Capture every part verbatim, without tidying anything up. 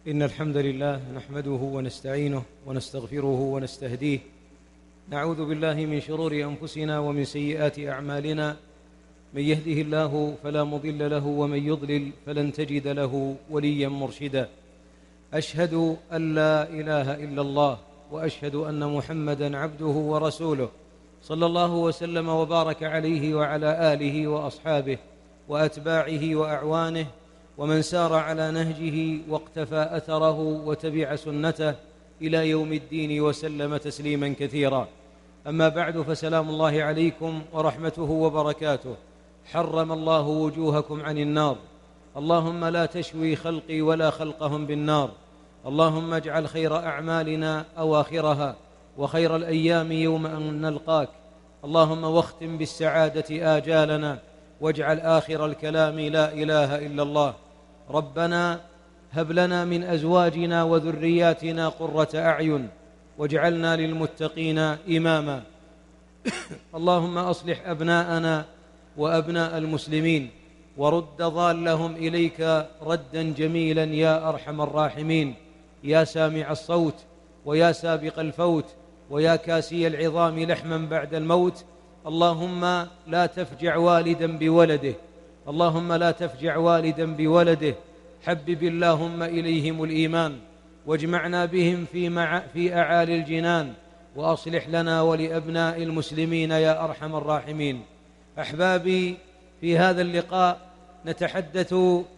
إن الحمد لله نحمده ونستعينه ونستغفره ونستهديه. نعوذ بالله من شرور أنفسنا ومن سيئات أعمالنا. من يهده الله فلا مضل له ومن يضلل فلن تجد له وليا مرشدا. أشهد أن لا إله إلا الله وأشهد أن محمدًا عبده ورسوله صلى الله وسلم وبارك عليه وعلى آله وأصحابه وأتباعه وأعوانه ومن سار على نهجه واقتفى أثره وتبع سنته إلى يوم الدين وسلم تسليما كثيرا. أما بعد، فسلام الله عليكم ورحمته وبركاته. حرم الله وجوهكم عن النار، اللهم لا تشوي خلقي ولا خلقهم بالنار. اللهم اجعل خير أعمالنا أواخرها وخير الأيام يوم أن نلقاك. اللهم واختم بالسعادة آجالنا واجعل آخر الكلام لا إله إلا الله. ربنا هب لنا من أزواجنا وذرياتنا قرة أعين واجعلنا للمتقين إماما. اللهم أصلح أبناءنا وأبناء المسلمين ورد ضالهم إليك ردا جميلا يا أرحم الراحمين، يا سامع الصوت ويا سابق الفوت ويا كاسي العظام لحما بعد الموت. اللهم لا تفجع والدا بولده، اللهم لا تفجع والدا بولده. حبب اللهم إليهم الإيمان واجمعنا بهم في, مع في أعالي الجنان، وأصلح لنا ولأبناء المسلمين يا أرحم الراحمين. أحبابي، في هذا اللقاء نتحدث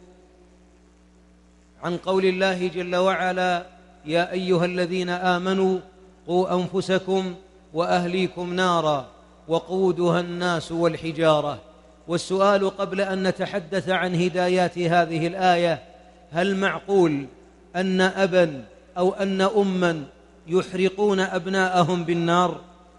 عن قول الله جل وعلا: يا أيها الذين آمنوا قوا أنفسكم وأهليكم نارا وقودها الناس والحجارة. والسؤال قبل أن نتحدث عن هدايات هذه الآية: هل معقول أن أبا أو أن أما يحرقون أبناءهم بالنار؟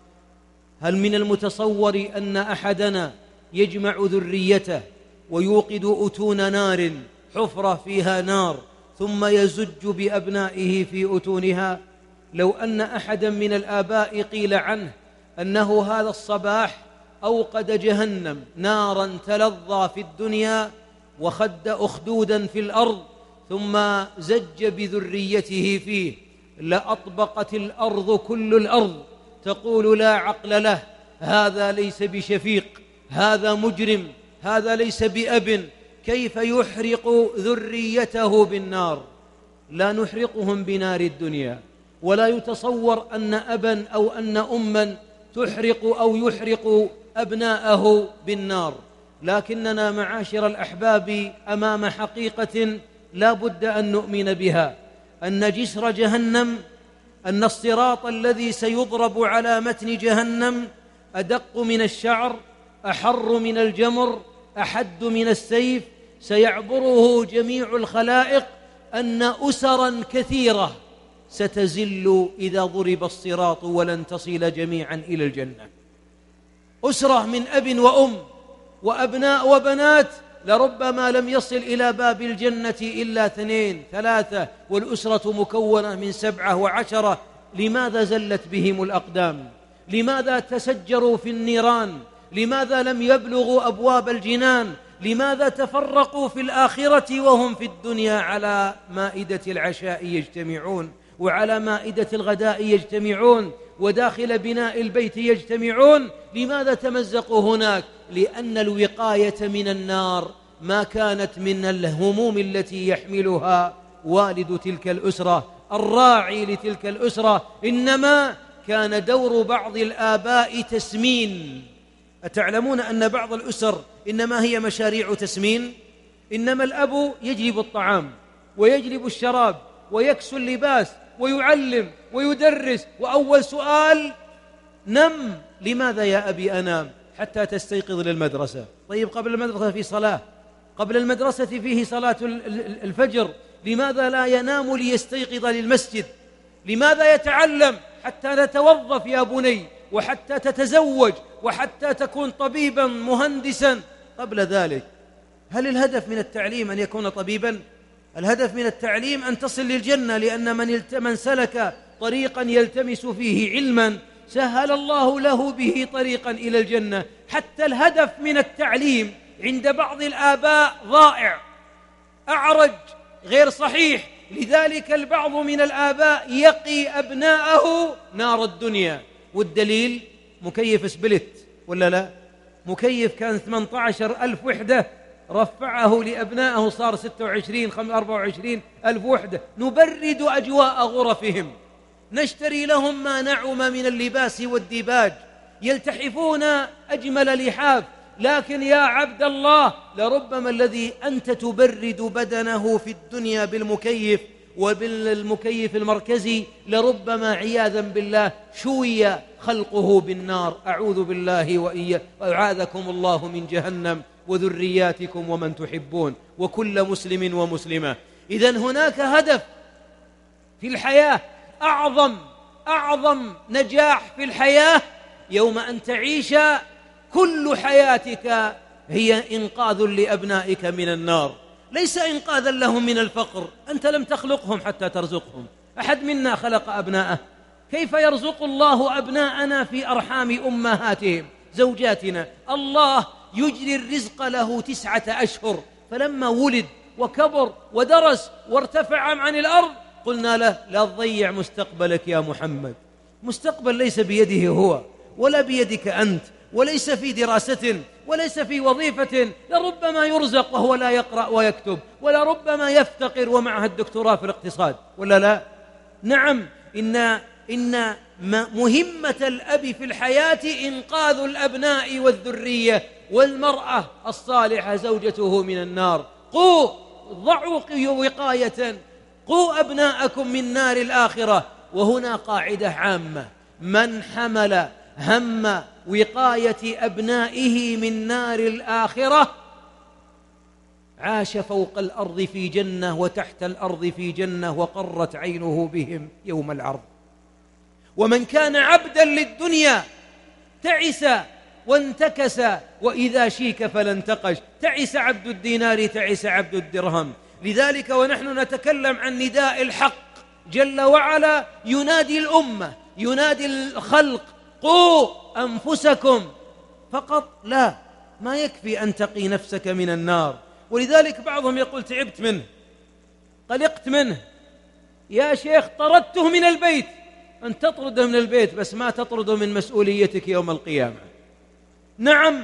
هل من المتصور أن أحدنا يجمع ذريته ويوقد أتون نار، حفرة فيها نار، ثم يزج بأبنائه في أتونها؟ لو أن أحدا من الآباء قيل عنه أنه هذا الصباح أوقد جهنم نارا تلظى في الدنيا وخد أخدودا في الأرض ثم زج بذريته فيه، لأطبقت الأرض كل الأرض تقول لا عقل له، هذا ليس بشفيق، هذا مجرم، هذا ليس بأب، كيف يحرق ذريته بالنار؟ لا نحرقهم بنار الدنيا، ولا يتصور أن أبا أو أن أما تحرق أو يحرق أبناءه بالنار. لكننا معاشر الأحباب أمام حقيقة لا بد أن نؤمن بها، أن جسر جهنم، أن الصراط الذي سيضرب على متن جهنم أدق من الشعر، أحر من الجمر، أحد من السيف، سيعبره جميع الخلائق. أن أسرا كثيرة ستزل إذا ضرب الصراط ولن تصل جميعا إلى الجنة. أسرة من أب وأم وأبناء وبنات لربما لم يصل إلى باب الجنة إلا اثنين ثلاثة، والأسرة مكونة من سبعة وعشرة. لماذا زلت بهم الأقدام؟ لماذا تسجروا في النيران؟ لماذا لم يبلغوا أبواب الجنان؟ لماذا تفرقوا في الآخرة وهم في الدنيا على مائدة العشاء يجتمعون، وعلى مائدة الغداء يجتمعون، وداخل بناء البيت يجتمعون؟ لماذا تمزقوا هناك؟ لأن الوقاية من النار ما كانت من الهموم التي يحملها والد تلك الأسرة، الراعي لتلك الأسرة، إنما كان دور بعض الآباء تسمين. أتعلمون أن بعض الأسر إنما هي مشاريع تسمين؟ إنما الأب يجلب الطعام ويجلب الشراب ويكسو اللباس ويعلم ويدرس، وأول سؤال: نم. لماذا يا أبي أنام؟ حتى تستيقظ للمدرسة. طيب، قبل المدرسة في صلاة، قبل المدرسة فيه صلاة الفجر، لماذا لا ينام ليستيقظ للمسجد؟ لماذا يتعلم؟ حتى نتوظف يا بني، وحتى تتزوج، وحتى تكون طبيبا مهندسا. قبل ذلك، هل الهدف من التعليم أن يكون طبيبا؟ الهدف من التعليم أن تصل للجنة، لأن من, من سلك طريقا يلتمس فيه علما سهل الله له به طريقا إلى الجنة. حتى الهدف من التعليم عند بعض الآباء ضائع، أعرج، غير صحيح، لذلك البعض من الآباء يقي أبناءه نار الدنيا، والدليل مكيف سبلت ولا لا؟ مكيف كان ثمانية عشر ألف وحدة، رفعه لأبنائه صار ستة وعشرين أربعة وعشرين ألف وحدة. نبرد أجواء غرفهم، نشتري لهم ما نعم من اللباس والديباج، يلتحفون أجمل لحاف. لكن يا عبد الله، لربما الذي أنت تبرد بدنه في الدنيا بالمكيف وبالمكيف المركزي، لربما عياذا بالله شوي خلقه بالنار. أعوذ بالله وإياكم وأعاذكم الله من جهنم وذرياتكم ومن تحبون وكل مسلم ومسلمة. إذن هناك هدف في الحياة، أعظم أعظم نجاح في الحياة يوم أن تعيش كل حياتك هي إنقاذ لأبنائك من النار، ليس إنقاذا لهم من الفقر. أنت لم تخلقهم حتى ترزقهم، أحد منا خلق أبناءه. كيف يرزق الله أبناءنا في أرحام أمهاتهم زوجاتنا؟ الله يجري الرزق له تسعة أشهر، فلما ولد وكبر ودرس وارتفع عن الأرض قلنا له لا تضيع مستقبلك يا محمد. مستقبل ليس بيده هو ولا بيدك أنت، وليس في دراسة وليس في وظيفة. لربما يرزق وهو لا يقرأ ويكتب، ولربما يفتقر ومعه الدكتوراه في الاقتصاد ولا لا؟ نعم، إن إن مهمة الأب في الحياة إنقاذ الأبناء والذرية، والمرأة الصالحة زوجته من النار. قوا ضعوا وقاية، قوا أبناءكم من نار الآخرة. وهنا قاعدة عامة: من حمل هم وقاية أبنائه من نار الآخرة عاش فوق الأرض في جنة وتحت الأرض في جنة، وقرت عينه بهم يوم العرض. ومن كان عبدا للدنيا تعس وانتكس، وإذا شيك فلا انتقش. تعس عبد الدينار، تعس عبد الدرهم. لذلك ونحن نتكلم عن نداء الحق جل وعلا، ينادي الأمة، ينادي الخلق: قوا أنفسكم. فقط لا، ما يكفي أن تقي نفسك من النار. ولذلك بعضهم يقول: تعبت منه، قلقت منه، يا شيخ طردته من البيت. أن تطرده من البيت بس ما تطرده من مسؤوليتك يوم القيامة. نعم،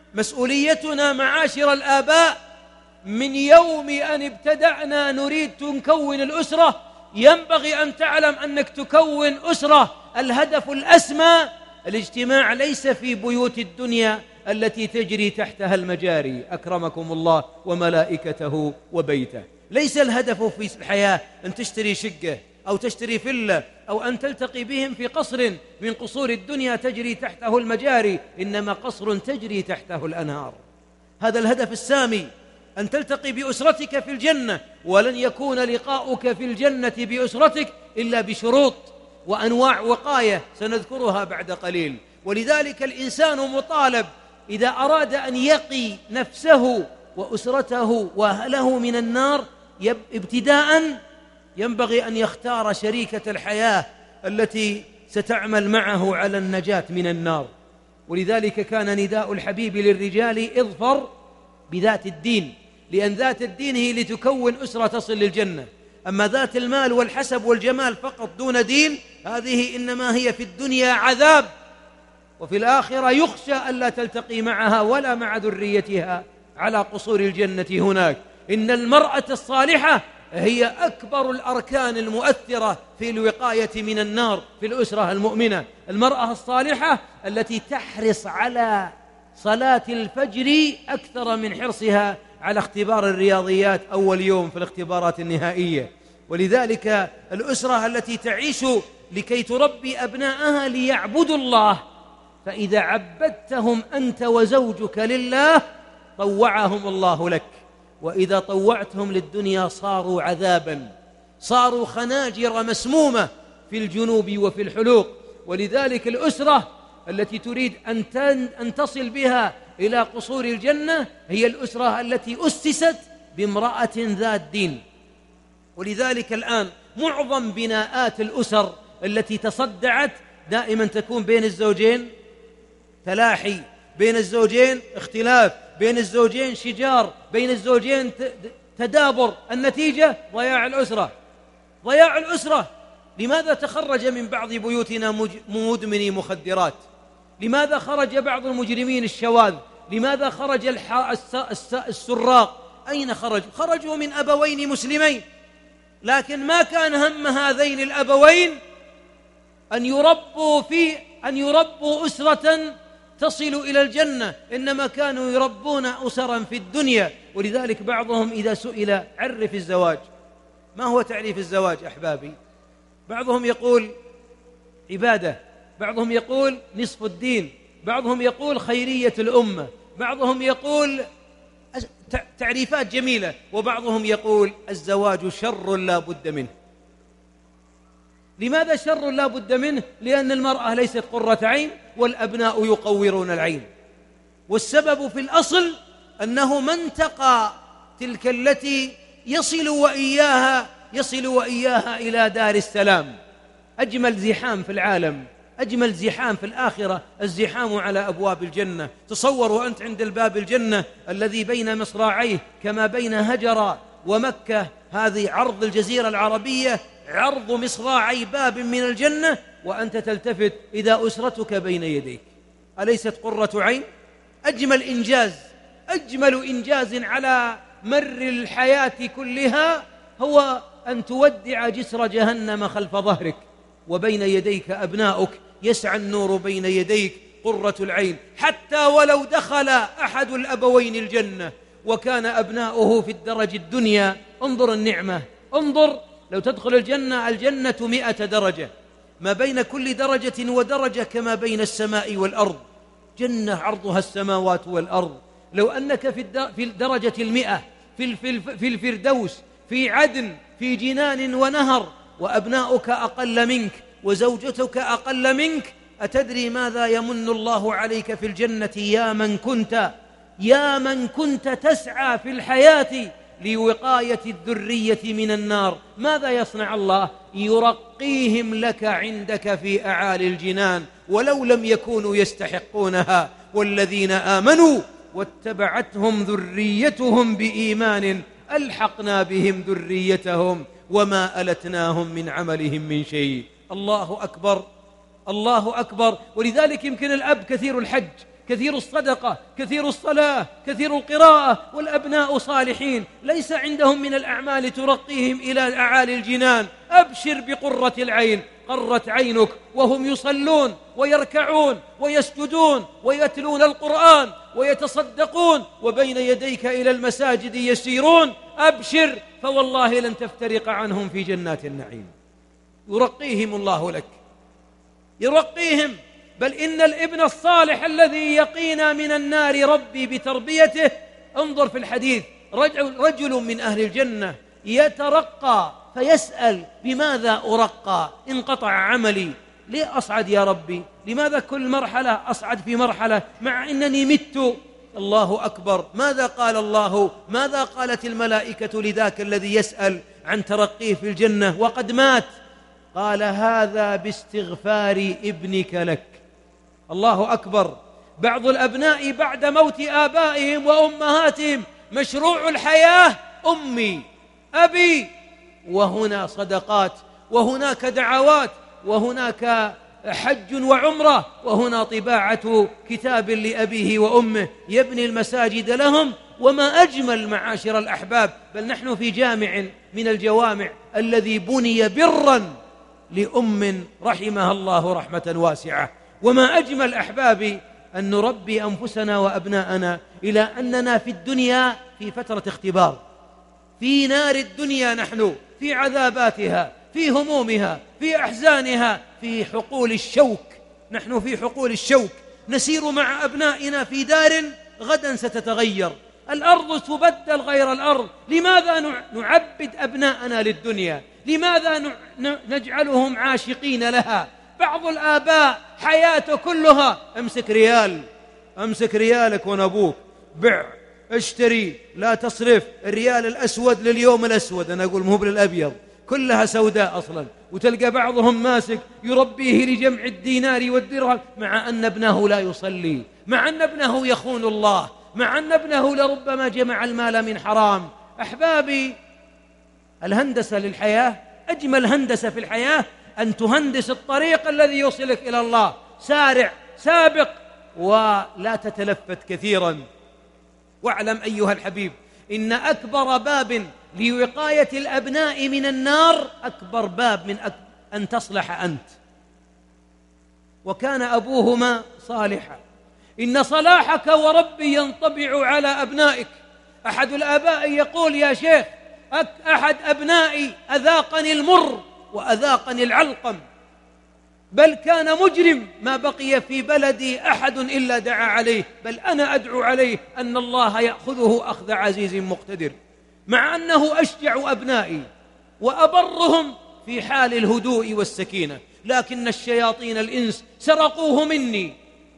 مسؤوليتنا معاشر الآباء من يوم أن ابتدأنا نريد نكون الأسرة، ينبغي أن تعلم أنك تكون أسرة. الهدف الأسمى الاجتماع ليس في بيوت الدنيا التي تجري تحتها المجاري، أكرمكم الله وملائكته وبيته. ليس الهدف في الحياة أن تشتري شقة أو تشتري فلة أو أن تلتقي بهم في قصر من قصور الدنيا تجري تحته المجاري، إنما قصر تجري تحته الأنهار. هذا الهدف السامي، أن تلتقي بأسرتك في الجنة. ولن يكون لقاؤك في الجنة بأسرتك إلا بشروط وأنواع وقاية سنذكرها بعد قليل. ولذلك الإنسان مطالب إذا أراد أن يقي نفسه وأسرته وأهله من النار، ابتداءً ينبغي أن يختار شريكة الحياة التي ستعمل معه على النجاة من النار. ولذلك كان نداء الحبيب للرجال: اظفر بذات الدين، لأن ذات الدين هي لتكون أسرة تصل للجنة. أما ذات المال والحسب والجمال فقط دون دين، هذه إنما هي في الدنيا عذاب، وفي الآخرة يخشى ألا تلتقي معها ولا مع ذريتها على قصور الجنة هناك. إن المرأة الصالحة هي أكبر الأركان المؤثرة في الوقاية من النار في الأسرة المؤمنة. المرأة الصالحة التي تحرص على صلاة الفجر أكثر من حرصها على اختبار الرياضيات أول يوم في الاختبارات النهائية. ولذلك الأسرة التي تعيش لكي تربي أبناءها ليعبدوا الله، فإذا عبدتهم أنت وزوجك لله طوعهم الله لك، وإذا طوعتهم للدنيا صاروا عذابا، صاروا خناجر مسمومة في الجنوب وفي الحلوق. ولذلك الأسرة التي تريد أن تصل بها إلى قصور الجنة هي الأسرة التي أسست بامرأة ذات دين. ولذلك الآن معظم بناءات الأسر التي تصدعت دائما تكون بين الزوجين تلاحي، بين الزوجين اختلاف، بين الزوجين شجار، بين الزوجين تدابر. النتيجة ضياع الأسرة. ضياع الأسرة. لماذا تخرج من بعض بيوتنا مدمني مخدرات؟ لماذا خرج بعض المجرمين الشواذ؟ لماذا خرج السراق؟ أين خرج؟ خرجوا من أبوين مسلمين، لكن ما كان هم هذين الأبوين أن يربوا في أن يربوا أسرة تصل إلى الجنة، إنما كانوا يربون أسرا في الدنيا. ولذلك بعضهم إذا سئل عرف الزواج، ما هو تعريف الزواج أحبابي؟ بعضهم يقول عبادة، بعضهم يقول نصف الدين، بعضهم يقول خيرية الأمة، بعضهم يقول تعريفات جميلة، وبعضهم يقول الزواج شر لا بد منه. لماذا شر لا بد منه؟ لأن المرأة ليست قرة عين والأبناء يقورون العين، والسبب في الأصل أنه من تقى تلك التي يصل وإياها يصل وإياها إلى دار السلام. أجمل زحام في العالم، أجمل زحام في الآخرة الزحام على أبواب الجنة. تصور وأنت عند الباب الجنة الذي بين مصراعيه كما بين هجر ومكة، هذه عرض الجزيرة العربية، عرض مصراعي باب من الجنة، وأنت تلتفت إذا أسرتك بين يديك. أليست قرة عين؟ أجمل إنجاز، أجمل إنجاز على مر الحياة كلها هو أن تودع جسر جهنم خلف ظهرك، وبين يديك أبناؤك، يسعى النور بين يديك، قرة العين. حتى ولو دخل أحد الأبوين الجنة وكان أبناؤه في الدرج الدنيا، انظر النعمة، انظر لو تدخل الجنة، الجنة مئة درجة، ما بين كل درجة ودرجة كما بين السماء والأرض، جنة عرضها السماوات والأرض. لو أنك في الدرجة المئة في الفردوس، في عدن، في جنان ونهر، وأبناؤك أقل منك وزوجتك أقل منك، أتدري ماذا يمن الله عليك في الجنة يا من كنت يا من كنت تسعى في الحياة لوقاية الذرية من النار؟ ماذا يصنع الله؟ يرقيهم لك عندك في أعالي الجنان ولو لم يكونوا يستحقونها. والذين آمنوا واتبعتهم ذريتهم بإيمان ألحقنا بهم ذريتهم وما ألتناهم من عملهم من شيء. الله أكبر، الله أكبر. ولذلك يمكن الأب كثير الحج، كثير الصدقة، كثير الصلاة، كثير القراءة، والأبناء صالحين، ليس عندهم من الأعمال ترقيهم إلى أعالي الجنان. أبشر بقرة العين، قرت عينك وهم يصلون ويركعون ويسجدون ويتلون القرآن ويتصدقون وبين يديك إلى المساجد يسيرون. أبشر، فوالله لن تفترق عنهم في جنات النعيم. يرقيهم الله لك، يرقيهم. بل إن الابن الصالح الذي يقينا من النار ربي بتربيته، انظر في الحديث، رجل, رجل من أهل الجنة يترقى فيسأل بماذا أرقى؟ انقطع عملي، ليه أصعد يا ربي؟ لماذا كل مرحلة أصعد في مرحلة مع أنني مت؟ الله أكبر. ماذا قال الله؟ ماذا قالت الملائكة لذاك الذي يسأل عن ترقيه في الجنة وقد مات؟ قال هذا باستغفار ابنك لك. الله أكبر. بعض الأبناء بعد موت آبائهم وأمهاتهم مشروع الحياة أمي أبي، وهنا صدقات، وهناك دعوات، وهناك حج وعمرة، وهنا طباعة كتاب لأبيه وأمه يبني المساجد لهم. وما أجمل معاشر الأحباب، بل نحن في جامع من الجوامع الذي بني برا لأم رحمها الله رحمة واسعة. وما أجمل أحبابي أن نربي أنفسنا وأبناءنا إلى أننا في الدنيا في فترة اختبار، في نار الدنيا، نحن في عذاباتها، في همومها، في أحزانها، في حقول الشوك، نحن في حقول الشوك، نسير مع أبنائنا في دار غدا ستتغير، الأرض تبدل غير الأرض. لماذا نعبد أبناءنا للدنيا؟ لماذا نجعلهم عاشقين لها؟ بعض الآباء حياته كلها امسك ريال، امسك ريالك ونبوك، بع، اشتري، لا تصرف، الريال الأسود لليوم الأسود، أنا أقول مو بالأبيض، كلها سوداء أصلا. وتلقى بعضهم ماسك يربيه لجمع الدينار والدرهم، مع أن ابنه لا يصلي، مع أن ابنه يخون الله، مع أن ابنه لربما جمع المال من حرام. أحبابي، الهندسة للحياة أجمل هندسة في الحياة أن تهندس الطريق الذي يوصلك إلى الله. سارع، سابق، ولا تتلفت كثيرا. واعلم أيها الحبيب إن أكبر باب لوقاية الأبناء من النار أكبر باب من أن تصلح أنت. وكان أبوهما صالحا. إن صلاحك وربي ينطبع على أبنائك. أحد الآباء يقول: يا شيخ، أحد أبنائي أذاقني المر وأذاقني العلقم، بل كان مجرم، ما بقي في بلدي أحد إلا دعا عليه، بل أنا أدعو عليه أن الله يأخذه أخذ عزيز مقتدر. مع أنه أشجع أبنائي وأبرهم في حال الهدوء والسكينة، لكن الشياطين الإنس سرقوه مني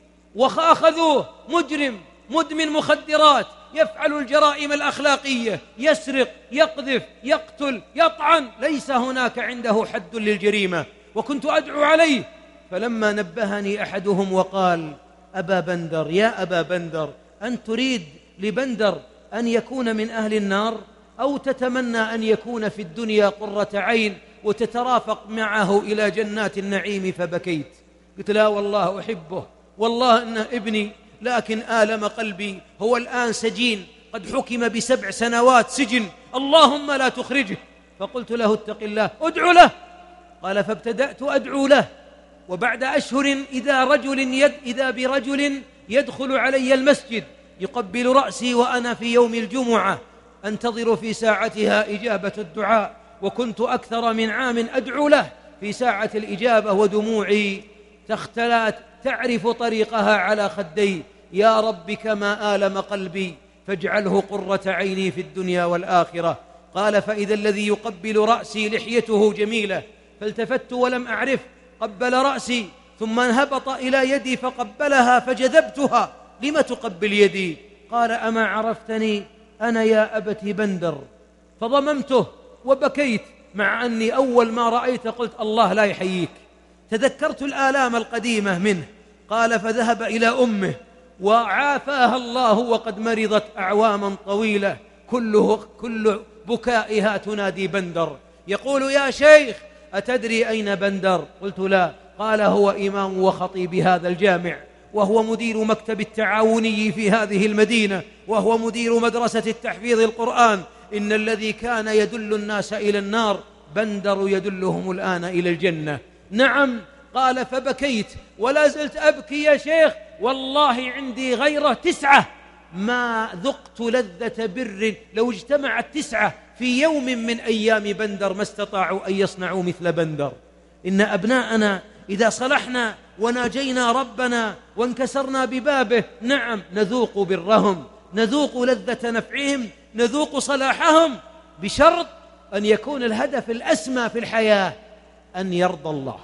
وأخذوه. مجرم مدمن مخدرات، يفعل الجرائم الأخلاقية، يسرق، يقذف، يقتل، يطعن، ليس هناك عنده حد للجريمة. وكنت أدعو عليه، فلما نبهني أحدهم وقال: أبا بندر، يا أبا بندر، أن تريد لبندر أن يكون من أهل النار، أو تتمنى أن يكون في الدنيا قرة عين وتترافق معه إلى جنات النعيم؟ فبكيت. قلت: لا والله أحبه، والله إنه ابني، لكن آلم قلبي، هو الآن سجين، قد حكم بسبع سنوات سجن، اللهم لا تخرجه. فقلت له: اتق الله، ادعو له. قال: فابتدأت أدعو له، وبعد أشهر إذا رجل يد إذا برجل يدخل علي المسجد يقبل رأسي وأنا في يوم الجمعة أنتظر في ساعتها إجابة الدعاء، وكنت أكثر من عام أدعو له في ساعة الإجابة ودموعي تختلات تعرف طريقها على خدي. يا رب كما آلم قلبي فاجعله قرة عيني في الدنيا والآخرة. قال: فإذا الذي يقبل رأسي لحيته جميلة، فالتفت ولم أعرف، قبل رأسي ثم انهبط إلى يدي فقبلها فجذبتها: لم تقبل يدي؟ قال: أما عرفتني أنا يا أبت بندر. فضممته وبكيت، مع أني أول ما رأيت قلت: الله لا يحييك. تذكرت الآلام القديمة منه. قال: فذهب إلى أمه وعافاها الله وقد مرضت أعواما طويلة، كله كل بكائها تنادي بندر. يقول: يا شيخ، أتدري أين بندر؟ قلت: لا. قال: هو إمام وخطيب هذا الجامع، وهو مدير مكتب التعاوني في هذه المدينة، وهو مدير مدرسة التحفيظ القرآن. إن الذي كان يدل الناس إلى النار بندر يدلهم الآن إلى الجنة. نعم. قال: فبكيت ولا زلت أبكي يا شيخ، والله عندي غيره تسعة ما ذقت لذة بر لو اجتمعت تسعة في يوم من أيام بندر ما استطاعوا أن يصنعوا مثل بندر. إن أبناءنا إذا صلحنا وناجينا ربنا وانكسرنا ببابه، نعم نذوق برهم، نذوق لذة نفعهم، نذوق صلاحهم، بشرط أن يكون الهدف الأسمى في الحياة أن يرضى الله،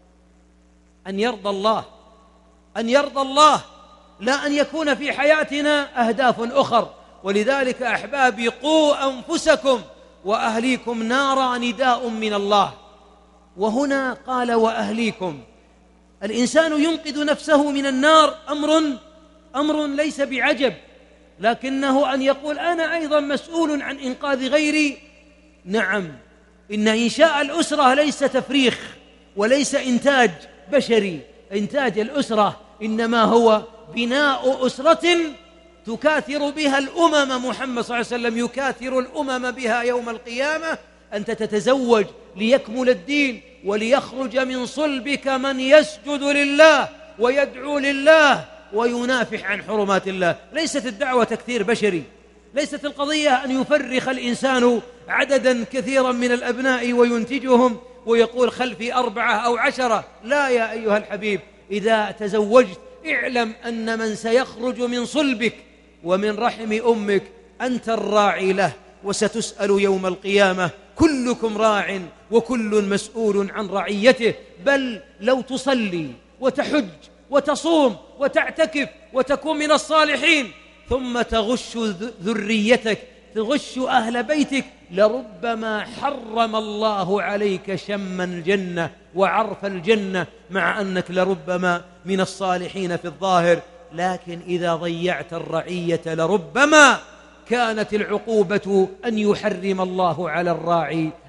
أن يرضى الله، أن يرضى الله، لا أن يكون في حياتنا أهداف أخر. ولذلك أحبابي، قوا أنفسكم وأهليكم نارا نداء من الله. وهنا قال: وأهليكم. الإنسان ينقذ نفسه من النار أمر أمر ليس بعجب، لكنه أن يقول: أنا أيضا مسؤول عن إنقاذ غيري. نعم، إن إنشاء الأسرة ليس تفريخ وليس إنتاج بشري. إنتاج الأسرة إنما هو بناء أسرة تكاثر بها الأمم. محمد صلى الله عليه وسلم يكاثر الأمم بها يوم القيامة. أنت تتزوج ليكمل الدين وليخرج من صلبك من يسجد لله ويدعو لله وينافح عن حرمات الله. ليست الدعوة تكثير بشري، ليست القضية أن يفرخ الإنسان عددا كثيرا من الأبناء وينتجهم ويقول خلفي أربعة أو عشرة. لا يا أيها الحبيب، إذا تزوجت اعلم أن من سيخرج من صلبك ومن رحم أمك أنت الراعي له، وستسأل يوم القيامة. كلكم راع وكل مسؤول عن رعيته. بل لو تصلي وتحج وتصوم وتعتكف وتكون من الصالحين ثم تغش ذريتك، تغش أهل بيتك، لربما حرم الله عليك شم الجنة وعرف الجنة، مع أنك لربما من الصالحين في الظاهر. لكن إذا ضيعت الرعية لربما كانت العقوبة أن يحرم الله على الراعي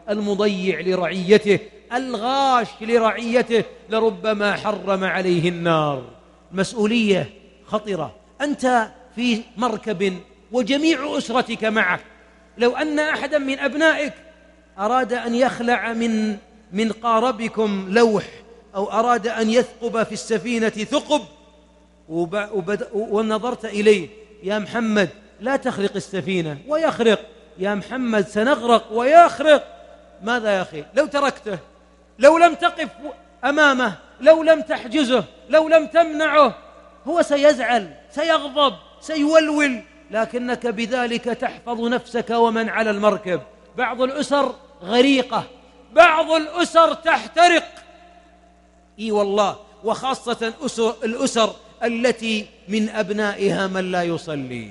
المضيع لرعيته الغاش لرعيته لربما حرم عليه النار. مسؤولية خطرة. أنت في مركب وجميع أسرتك معك، لو أن أحدا من أبنائك أراد أن يخلع من من قاربكم لوح أو أراد أن يثقب في السفينة ثقب ونظرت إليه، يا محمد لا تخرق السفينة، ويخرق، يا محمد سنغرق، ويخرق، ماذا يا أخي؟ لو تركته، لو لم تقف أمامه، لو لم تحجزه، لو لم تمنعه، هو سيزعل، سيغضب، سيولول، لكنك بذلك تحفظ نفسك ومن على المركب. بعض الأسر غريقة، بعض الأسر تحترق، إي والله، وخاصة أسر الأسر التي من أبنائها من لا يصلي،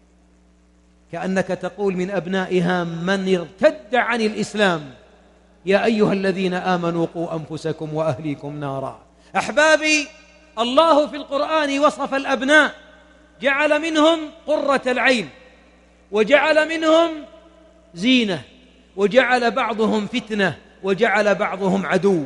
كأنك تقول من أبنائها من ارتد عن الإسلام. يا أيها الذين آمنوا قوا أنفسكم وأهليكم نارا. أحبابي، الله في القرآن وصف الأبناء، جعل منهم قرة العين، وجعل منهم زينة، وجعل بعضهم فتنة، وجعل بعضهم عدو.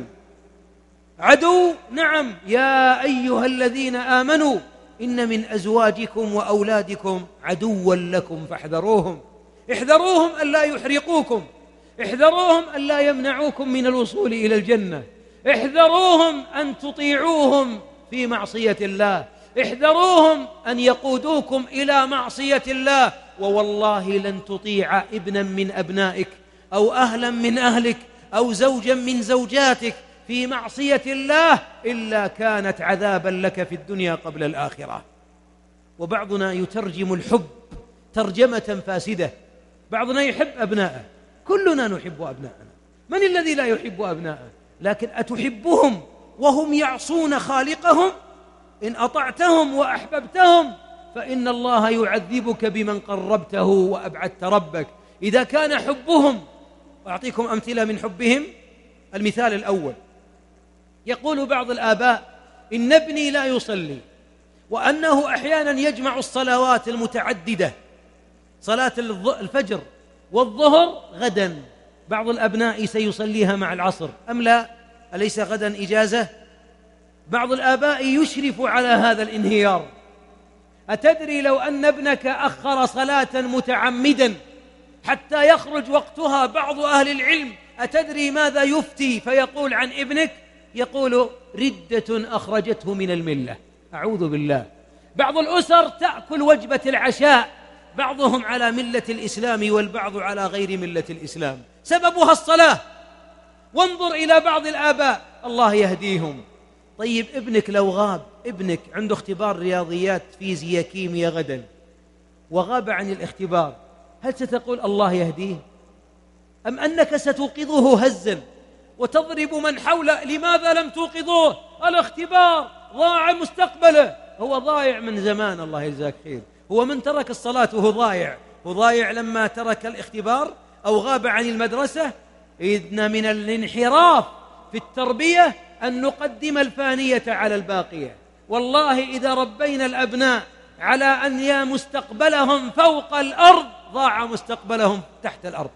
عدو، نعم، يا أيها الذين آمنوا إن من أزواجكم وأولادكم عدوا لكم فاحذروهم. احذروهم ألا يحرقوكم، احذروهم ألا يمنعوكم من الوصول إلى الجنة، احذروهم أن تطيعوهم في معصية الله، احذروهم أن يقودوكم إلى معصية الله. ووالله لن تطيع ابنا من أبنائك أو أهلا من أهلك أو زوجا من زوجاتك في معصية الله إلا كانت عذابا لك في الدنيا قبل الآخرة. وبعضنا يترجم الحب ترجمة فاسدة. بعضنا يحب أبناءه، كلنا نحب أبناءنا، من الذي لا يحب أبناءه؟ لكن أتحبهم وهم يعصون خالقهم؟ إن أطعتهم وأحببتهم فإن الله يعذبك بمن قربته وأبعدت ربك. إذا كان حبهم، أعطيكم أمثلة من حبهم. المثال الأول، يقول بعض الآباء إن ابني لا يصلي، وأنه أحيانا يجمع الصلوات المتعددة، صلاة الفجر والظهر غدا، بعض الأبناء سيصليها مع العصر أم لا؟ أليس غدا إجازة؟ بعض الآباء يشرف على هذا الانهيار. أتدري لو أن ابنك أخر صلاة متعمدا حتى يخرج وقتها، بعض أهل العلم أتدري ماذا يفتي فيقول عن ابنك؟ يقول ردة أخرجته من الملة، أعوذ بالله. بعض الأسر تأكل وجبة العشاء، بعضهم على ملة الإسلام والبعض على غير ملة الإسلام، سببها الصلاة. وانظر إلى بعض الآباء، الله يهديهم. طيب ابنك لو غاب، ابنك عنده اختبار رياضيات فيزياء كيمياء غدا وغاب عن الاختبار، هل ستقول الله يهديه؟ أم أنك ستوقظه هزا وتضرب من حوله؟ لماذا لم توقظوه؟ الاختبار ضاع مستقبله. هو ضايع من زمان، الله يجزاك خير. هو من ترك الصلاة وهو ضايع، هو ضايع لما ترك الاختبار أو غاب عن المدرسة. إذن من الانحراف في التربية أن نقدم الفانية على الباقية. والله إذا ربينا الأبناء على أن يا مستقبلهم فوق الأرض، ضاع مستقبلهم تحت الأرض.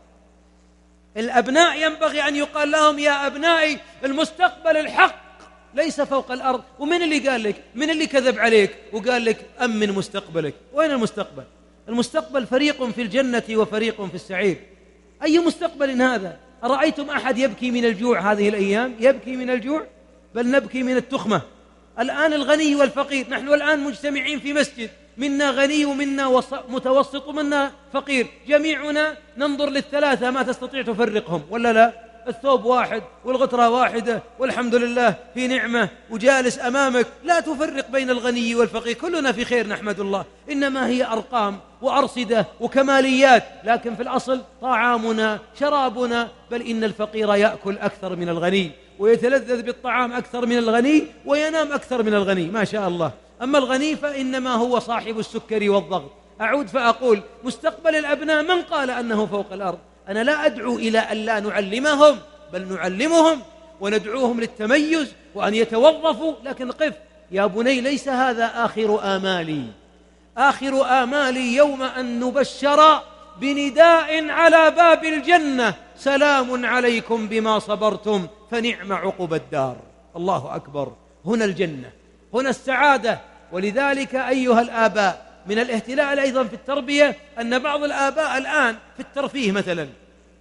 الأبناء ينبغي أن يقال لهم يا أبنائي المستقبل الحق ليس فوق الأرض. ومن اللي قال لك؟ من اللي كذب عليك وقال لك أمن مستقبلك؟ وين المستقبل؟ المستقبل فريق في الجنة وفريق في السعير. أي مستقبل هذا؟ أرأيتم أحد يبكي من الجوع هذه الأيام؟ يبكي من الجوع؟ بل نبكي من التخمة. الآن الغني والفقير، نحن الآن مجتمعين في مسجد، منا غني ومنا متوسط ومنا فقير، جميعنا ننظر للثلاثة ما تستطيع تفرقهم، ولا لا؟ الثوب واحد والغترة واحدة والحمد لله في نعمة، وجالس أمامك لا تفرق بين الغني والفقير، كلنا في خير نحمد الله. إنما هي أرقام وأرصدة وكماليات، لكن في الأصل طعامنا شرابنا. بل إن الفقير يأكل أكثر من الغني، ويتلذذ بالطعام أكثر من الغني، وينام أكثر من الغني، ما شاء الله. أما الغني فإنما هو صاحب السكر والضغط. أعود فأقول مستقبل الأبناء من قال أنه فوق الأرض؟ أنا لا أدعو إلى أن لا نعلمهم، بل نعلمهم وندعوهم للتميز وأن يتوظفوا. لكن قف يا بني، ليس هذا آخر آمالي. آخر آمالي يوم أن نبشر بنداء على باب الجنة سلام عليكم بما صبرتم فنعم عقبى الدار. الله أكبر، هنا الجنة، هنا السعادة. ولذلك أيها الآباء، من الاهتلال أيضا في التربية أن بعض الآباء الآن في الترفيه مثلا،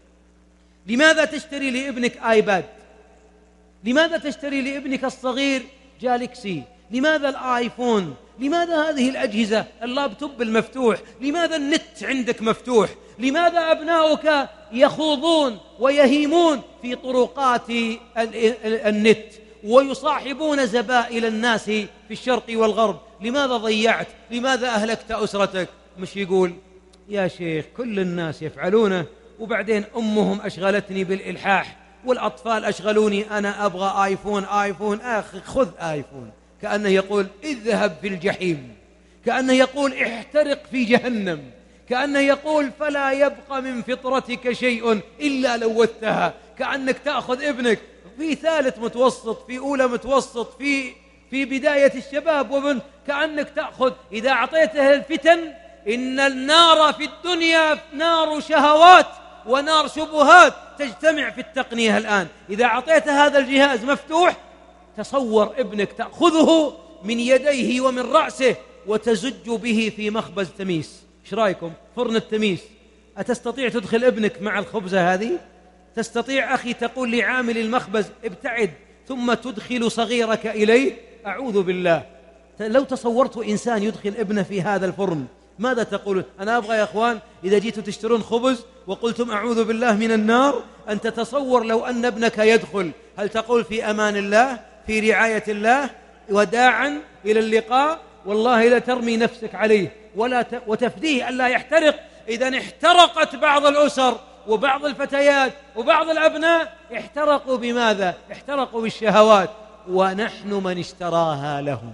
لماذا تشتري لابنك آيباد؟ لماذا تشتري لابنك الصغير جالكسي؟ لماذا الآيفون؟ لماذا هذه الأجهزة؟ اللابتوب المفتوح؟ لماذا النت عندك مفتوح؟ لماذا أبناؤك يخوضون ويهيمون في طرقات النت ويصاحبون زبائل الناس في الشرق والغرب؟ لماذا ضيعت؟ لماذا أهلكت أسرتك؟ مش يقول يا شيخ كل الناس يفعلونه، وبعدين أمهم أشغلتني بالإلحاح والأطفال أشغلوني، أنا أبغى آيفون آيفون أخي خذ آيفون. كأنه يقول اذهب في الجحيم، كأنه يقول احترق في جهنم، كأنه يقول فلا يبقى من فطرتك شيء إلا لوثتها. كأنك تأخذ ابنك في ثالث متوسط، في أولى متوسط، في في بداية الشباب وبنت، كأنك تأخذ إذا أعطيته الفتن. إن النار في الدنيا نار شهوات ونار شبهات تجتمع في التقنية الآن. إذا أعطيت هذا الجهاز مفتوح، تصور ابنك تأخذه من يديه ومن رأسه وتزج به في مخبز تميس. إيش رأيكم؟ فرن التميس، أتستطيع تدخل ابنك مع الخبزة هذه؟ تستطيع أخي تقول لعامل المخبز ابتعد ثم تدخل صغيرك إليه؟ أعوذ بالله. لو تصورت إنسان يدخل ابنه في هذا الفرن ماذا تقولون؟ أنا أبغى يا أخوان إذا جيتوا تشترون خبز وقلتم أعوذ بالله من النار، أن تتصور لو أن ابنك يدخل، هل تقول في أمان الله، في رعاية الله، وداعا إلى اللقاء؟ والله لا ترمي نفسك عليه ولا ت... وتفديه ألا يحترق. إذا احترقت بعض الأسر وبعض الفتيات وبعض الأبناء، احترقوا بماذا؟ احترقوا بالشهوات، ونحن من اشتراها لهم،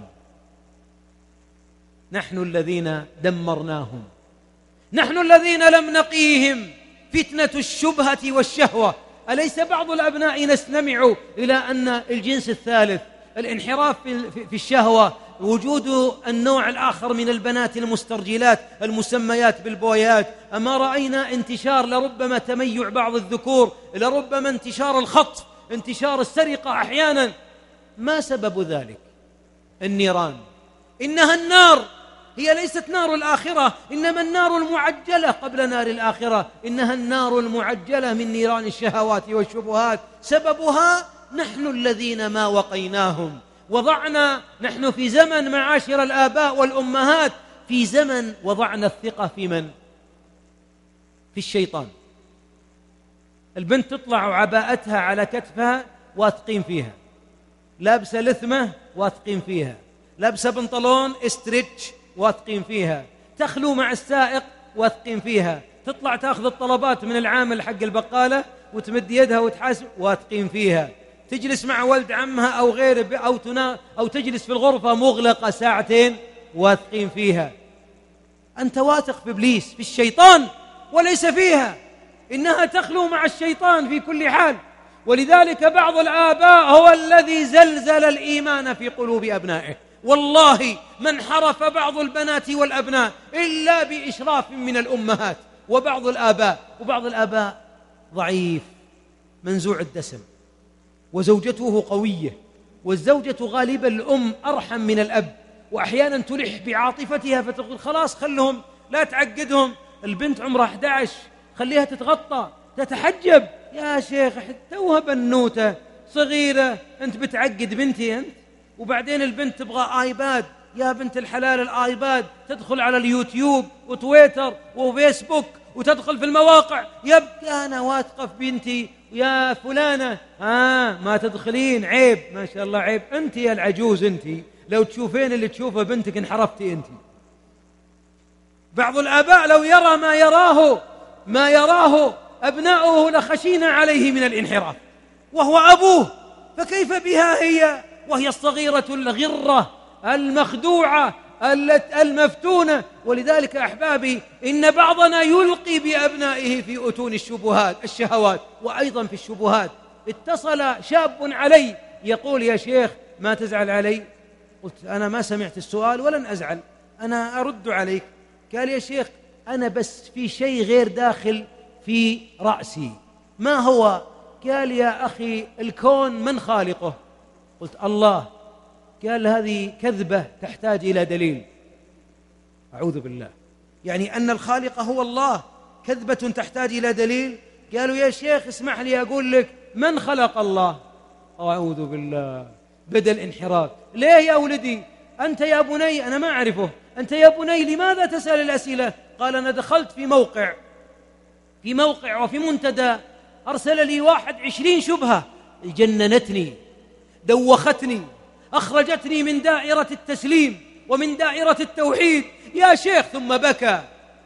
نحن الذين دمرناهم، نحن الذين لم نقيهم فتنة الشبهة والشهوة. أليس بعض الأبناء نستمع إلى أن الجنس الثالث، الانحراف في الشهوة، وجود النوع الآخر من البنات المسترجلات المسميات بالبويات؟ أما رأينا انتشار لربما تميع بعض الذكور، لربما انتشار الخطف، انتشار السرقة أحيانا؟ ما سبب ذلك؟ النيران. إنها النار، هي ليست نار الآخرة، إنما النار المعجلة قبل نار الآخرة. إنها النار المعجلة من نيران الشهوات والشبهات. سببها نحن الذين ما وقيناهم. وضعنا نحن في زمن، معاشر الآباء والأمهات، في زمن وضعنا الثقة في من؟ في الشيطان. البنت تطلع عباءتها على كتفها واثقين فيها، لابسة لثمة واثقين فيها، لابسة بنطلون استريتش واثقين فيها، تخلو مع السائق واثقين فيها، تطلع تأخذ الطلبات من العامل حق البقالة وتمد يدها وتحاسب واثقين فيها، تجلس مع ولد عمها أو غيره أو, تنا أو تجلس في الغرفة مغلقة ساعتين واثقين فيها. أنت واثق في إبليس، في الشيطان، وليس فيها. إنها تخلو مع الشيطان في كل حال. ولذلك بعض الآباء هو الذي زلزل الإيمان في قلوب أبنائه. والله ما انحرف بعض البنات والأبناء إلا بإشراف من الأمهات وبعض الآباء. وبعض الآباء ضعيف منزوع الدسم، وزوجته قوية، والزوجة غالبا الأم أرحم من الأب، وأحيانا تلح بعاطفتها فتقول خلاص خلهم لا تعقدهم. البنت عمرها أحد عشر خليها تتغطى تتحجب. يا شيخ توها بنوتة صغيرة، أنت بتعقد بنتي أنت؟ وبعدين البنت تبغى آيباد. يا بنت الحلال الآيباد تدخل على اليوتيوب وتويتر وفيسبوك وتدخل في المواقع. يبقى أنا واثقة في بنتي يا فلانة، آه ما تدخلين عيب، ما شاء الله عيب، أنت يا العجوز أنت لو تشوفين اللي تشوفه بنتك انحرفتي أنت. بعض الآباء لو يرى ما يراه ما يراه أبناؤه لخشينا عليه من الانحراف، وهو أبوه، فكيف بها هي وهي الصغيرة الغرة المخدوعة المفتونة؟ ولذلك أحبابي إن بعضنا يلقي بأبنائه في أتون الشبهات الشهوات، وأيضا في الشبهات. اتصل شاب علي يقول يا شيخ ما تزعل علي؟ قلت أنا ما سمعت السؤال ولن أزعل، أنا أرد عليك. قال يا شيخ أنا بس في شيء غير داخل في رأسي، ما هو؟ قال يا أخي الكون من خالقه؟ قلت الله. قال هذه كذبة تحتاج إلى دليل. أعوذ بالله، يعني أن الخالق هو الله كذبة تحتاج إلى دليل؟ قالوا يا شيخ اسمح لي أقول لك من خلق الله. أعوذ بالله، بدأ الانحراف. ليه يا ولدي؟ أنت يا بني، أنا ما أعرفه، أنت يا بني لماذا تسأل الأسئلة؟ قال أنا دخلت في موقع في موقع وفي منتدى أرسل لي واحد عشرين شبهة، جننتني، دوختني، أخرجتني من دائرة التسليم ومن دائرة التوحيد يا شيخ. ثم بكى.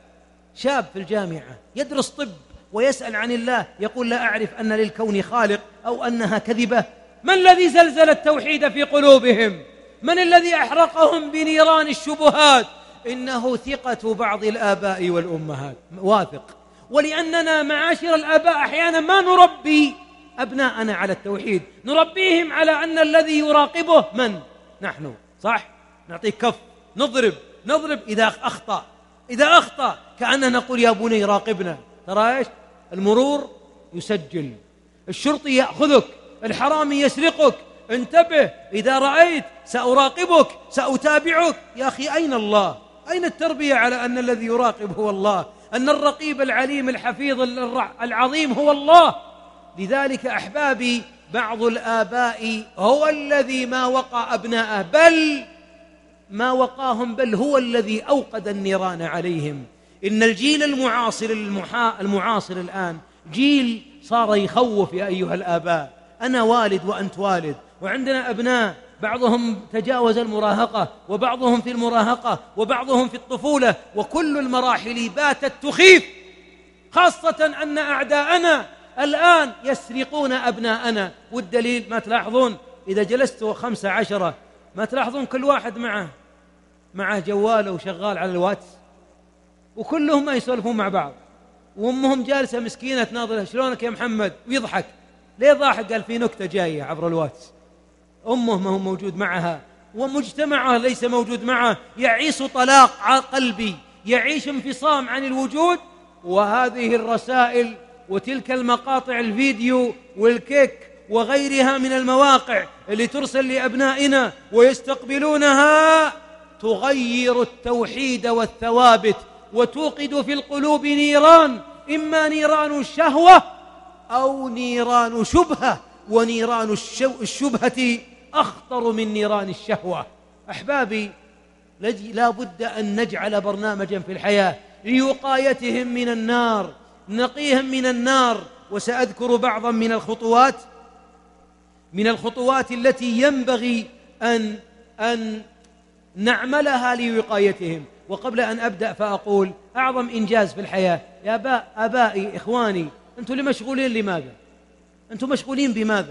شاب في الجامعة يدرس طب ويسأل عن الله، يقول لا أعرف أن للكون خالق أو أنها كذبة. من الذي زلزل التوحيد في قلوبهم؟ من الذي أحرقهم بنيران الشبهات؟ إنه ثقة بعض الآباء والأمهات. واثق. ولأننا معاشر الآباء أحيانا ما نربي أبناءنا على التوحيد، نربيهم على أن الذي يراقبه من؟ نحن. صح؟ نعطيك كف، نضرب نضرب إذا أخطأ إذا أخطأ كأننا نقول يا بني راقبنا. ترى إيش؟ المرور يسجل، الشرطي يأخذك، الحرامي يسرقك، انتبه إذا رأيت سأراقبك سأتابعك. يا أخي أين الله؟ أين التربية على أن الذي يراقب هو الله، أن الرقيب العليم الحفيظ العظيم هو الله؟ لذلك أحبابي بعض الآباء هو الذي ما وقى أبناءه، بل ما وقاهم، بل هو الذي أوقد النيران عليهم. إن الجيل المعاصر المحا... المعاصر الآن جيل صار يخوف يا أيها الآباء. أنا والد وأنت والد، وعندنا أبناء بعضهم تجاوز المراهقة وبعضهم في المراهقة وبعضهم في الطفولة، وكل المراحل باتت تخيف، خاصة أن أعداءنا الآن يسرقون أبناءنا. والدليل ما تلاحظون إذا جلستوا خمسة عشرة ما تلاحظون كل واحد معه معه جواله وشغال على الواتس، وكلهم ما يسولفون مع بعض، وأمهم جالسة مسكينة تناظرها شلونك يا محمد ويضحك. ليه ضاحك؟ قال في نكتة جاية عبر الواتس. أمه ما هو موجود معها ومجتمعه ليس موجود معه، يعيش طلاق قلبي، يعيش انفصام عن الوجود. وهذه الرسائل وتلك المقاطع الفيديو والكيك وغيرها من المواقع اللي ترسل لأبنائنا ويستقبلونها تغير التوحيد والثوابت وتوقد في القلوب نيران، إما نيران الشهوة أو نيران شبهة، ونيران الشبهة أخطر من نيران الشهوة. أحبابي لا بد أن نجعل برنامجا في الحياة لوقايتهم من النار، نقيهم من النار. وسأذكر بعضا من الخطوات من الخطوات التي ينبغي أن أن نعملها لوقايتهم. وقبل أن أبدأ فأقول أعظم إنجاز في الحياة يا أباء أبائي إخواني، أنتم اللي مشغولين لماذا؟ أنتم مشغولين بماذا؟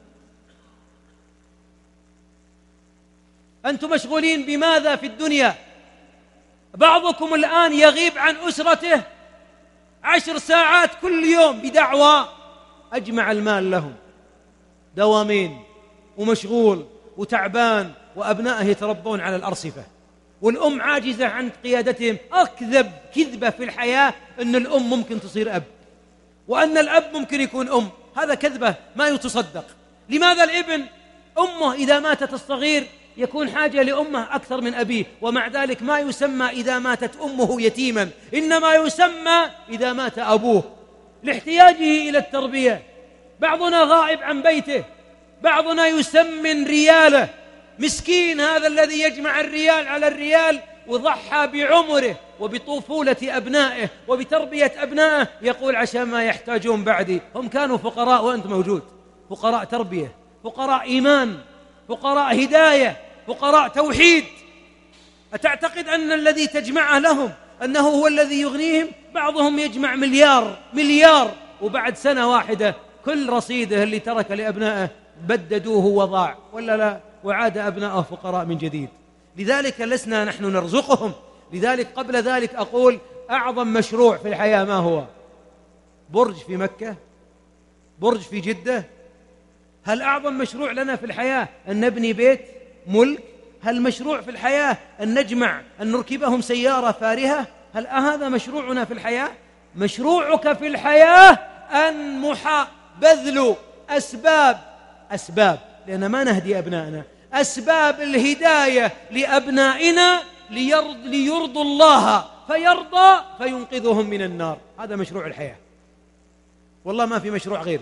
أنتم مشغولين بماذا في الدنيا؟ بعضكم الآن يغيب عن أسرته عشر ساعات كل يوم بدعوى أجمع المال لهم، دوامين ومشغول وتعبان، وأبنائه يتربون على الأرصفة، والأم عاجزة عن قيادتهم. أكذب كذبة في الحياة أن الأم ممكن تصير أب، وأن الأب ممكن يكون أم. هذا كذبة ما يتصدق. لماذا الابن أمه إذا ماتت الصغير يكون حاجة لأمه أكثر من أبيه، ومع ذلك ما يسمى إذا ماتت أمه يتيما، إنما يسمى إذا مات أبوه لاحتياجه إلى التربية. بعضنا غائب عن بيته، بعضنا يسمن رياله، مسكين هذا الذي يجمع الريال على الريال وضحى بعمره وبطفولة أبنائه وبتربية أبنائه، يقول عشان ما يحتاجون بعدي. هم كانوا فقراء وأنت موجود، فقراء تربية، فقراء إيمان، فقراء هداية، فقراء توحيد. أتعتقد أن الذي تجمعه لهم أنه هو الذي يغنيهم؟ بعضهم يجمع مليار مليار وبعد سنة واحدة كل رصيده اللي ترك لأبنائه بددوه وضاع، ولا لا؟ وعاد أبنائه فقراء من جديد. لذلك لسنا نحن نرزقهم. لذلك قبل ذلك أقول أعظم مشروع في الحياة ما هو؟ برج في مكة؟ برج في جدة؟ هل أعظم مشروع لنا في الحياة أن نبني بيت ملك؟ هل مشروع في الحياة أن نجمع أن نركبهم سيارة فارهة؟ هل هذا مشروعنا في الحياة؟ مشروعك في الحياة أن محا بذل أسباب أسباب لأن ما نهدي أبنائنا أسباب الهداية لأبنائنا ليرض ليرضوا الله فيرضى فينقذهم من النار. هذا مشروع الحياة، والله ما في مشروع غيره.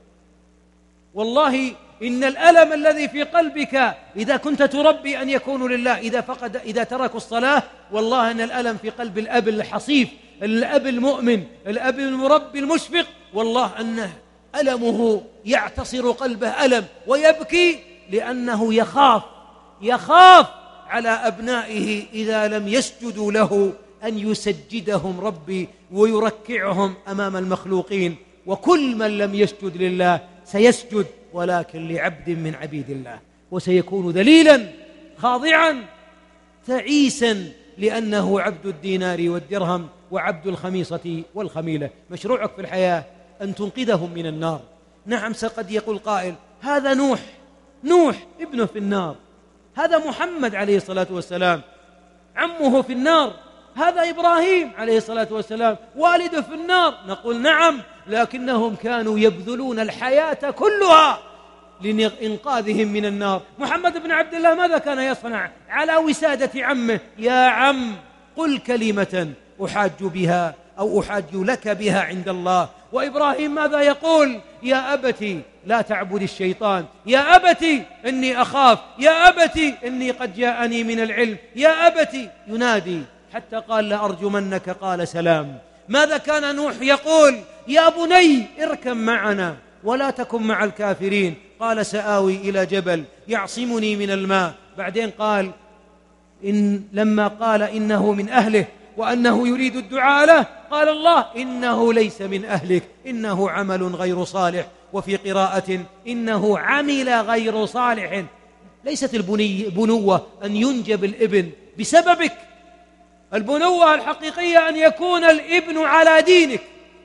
والله إن الألم الذي في قلبك إذا كنت تربي أن يكونوا لله، إذا فقد إذا تركوا الصلاة، والله أن الألم في قلب الأب الحصيف، الأب المؤمن، الأب المربي المشفق، والله أنه ألمه يعتصر قلبه ألم ويبكي لأنه يخاف يخاف على أبنائه إذا لم يسجدوا له أن يسجدهم ربي ويركعهم أمام المخلوقين. وكل من لم يسجد لله سيسجد، ولكن لعبد من عبيد الله، وسيكون ذليلا خاضعا تعيسا لأنه عبد الدينار والدرهم وعبد الخميصة والخميلة. مشروعك في الحياة أن تنقذهم من النار. نعم، قد يقول قائل هذا نوح نوح ابنه في النار، هذا محمد عليه الصلاة والسلام عمه في النار، هذا إبراهيم عليه الصلاة والسلام والده في النار. نقول نعم، لكنهم كانوا يبذلون الحياة كلها لإنقاذهم من النار. محمد بن عبد الله ماذا كان يصنع على وسادة عمه؟ يا عم قل كلمة أحاج بها أو أحاج لك بها عند الله. وإبراهيم ماذا يقول؟ يا أبتي لا تعبد الشيطان، يا أبتي إني أخاف، يا أبتي إني قد جاءني من العلم، يا أبتي ينادي حتى قال لأرجمنك قال سلام. ماذا كان نوح يقول؟ يا بني اركب معنا ولا تكن مع الكافرين، قال سآوي إلى جبل يعصمني من الماء. بعدين قال إن لما قال إنه من أهله وأنه يريد الدعاء له، قال الله إنه ليس من أهلك إنه عمل غير صالح. وفي قراءة إنه عمل غير صالح. ليست البنوة أن ينجب الابن بسببك، البنوة الحقيقية أن يكون الابن على دينك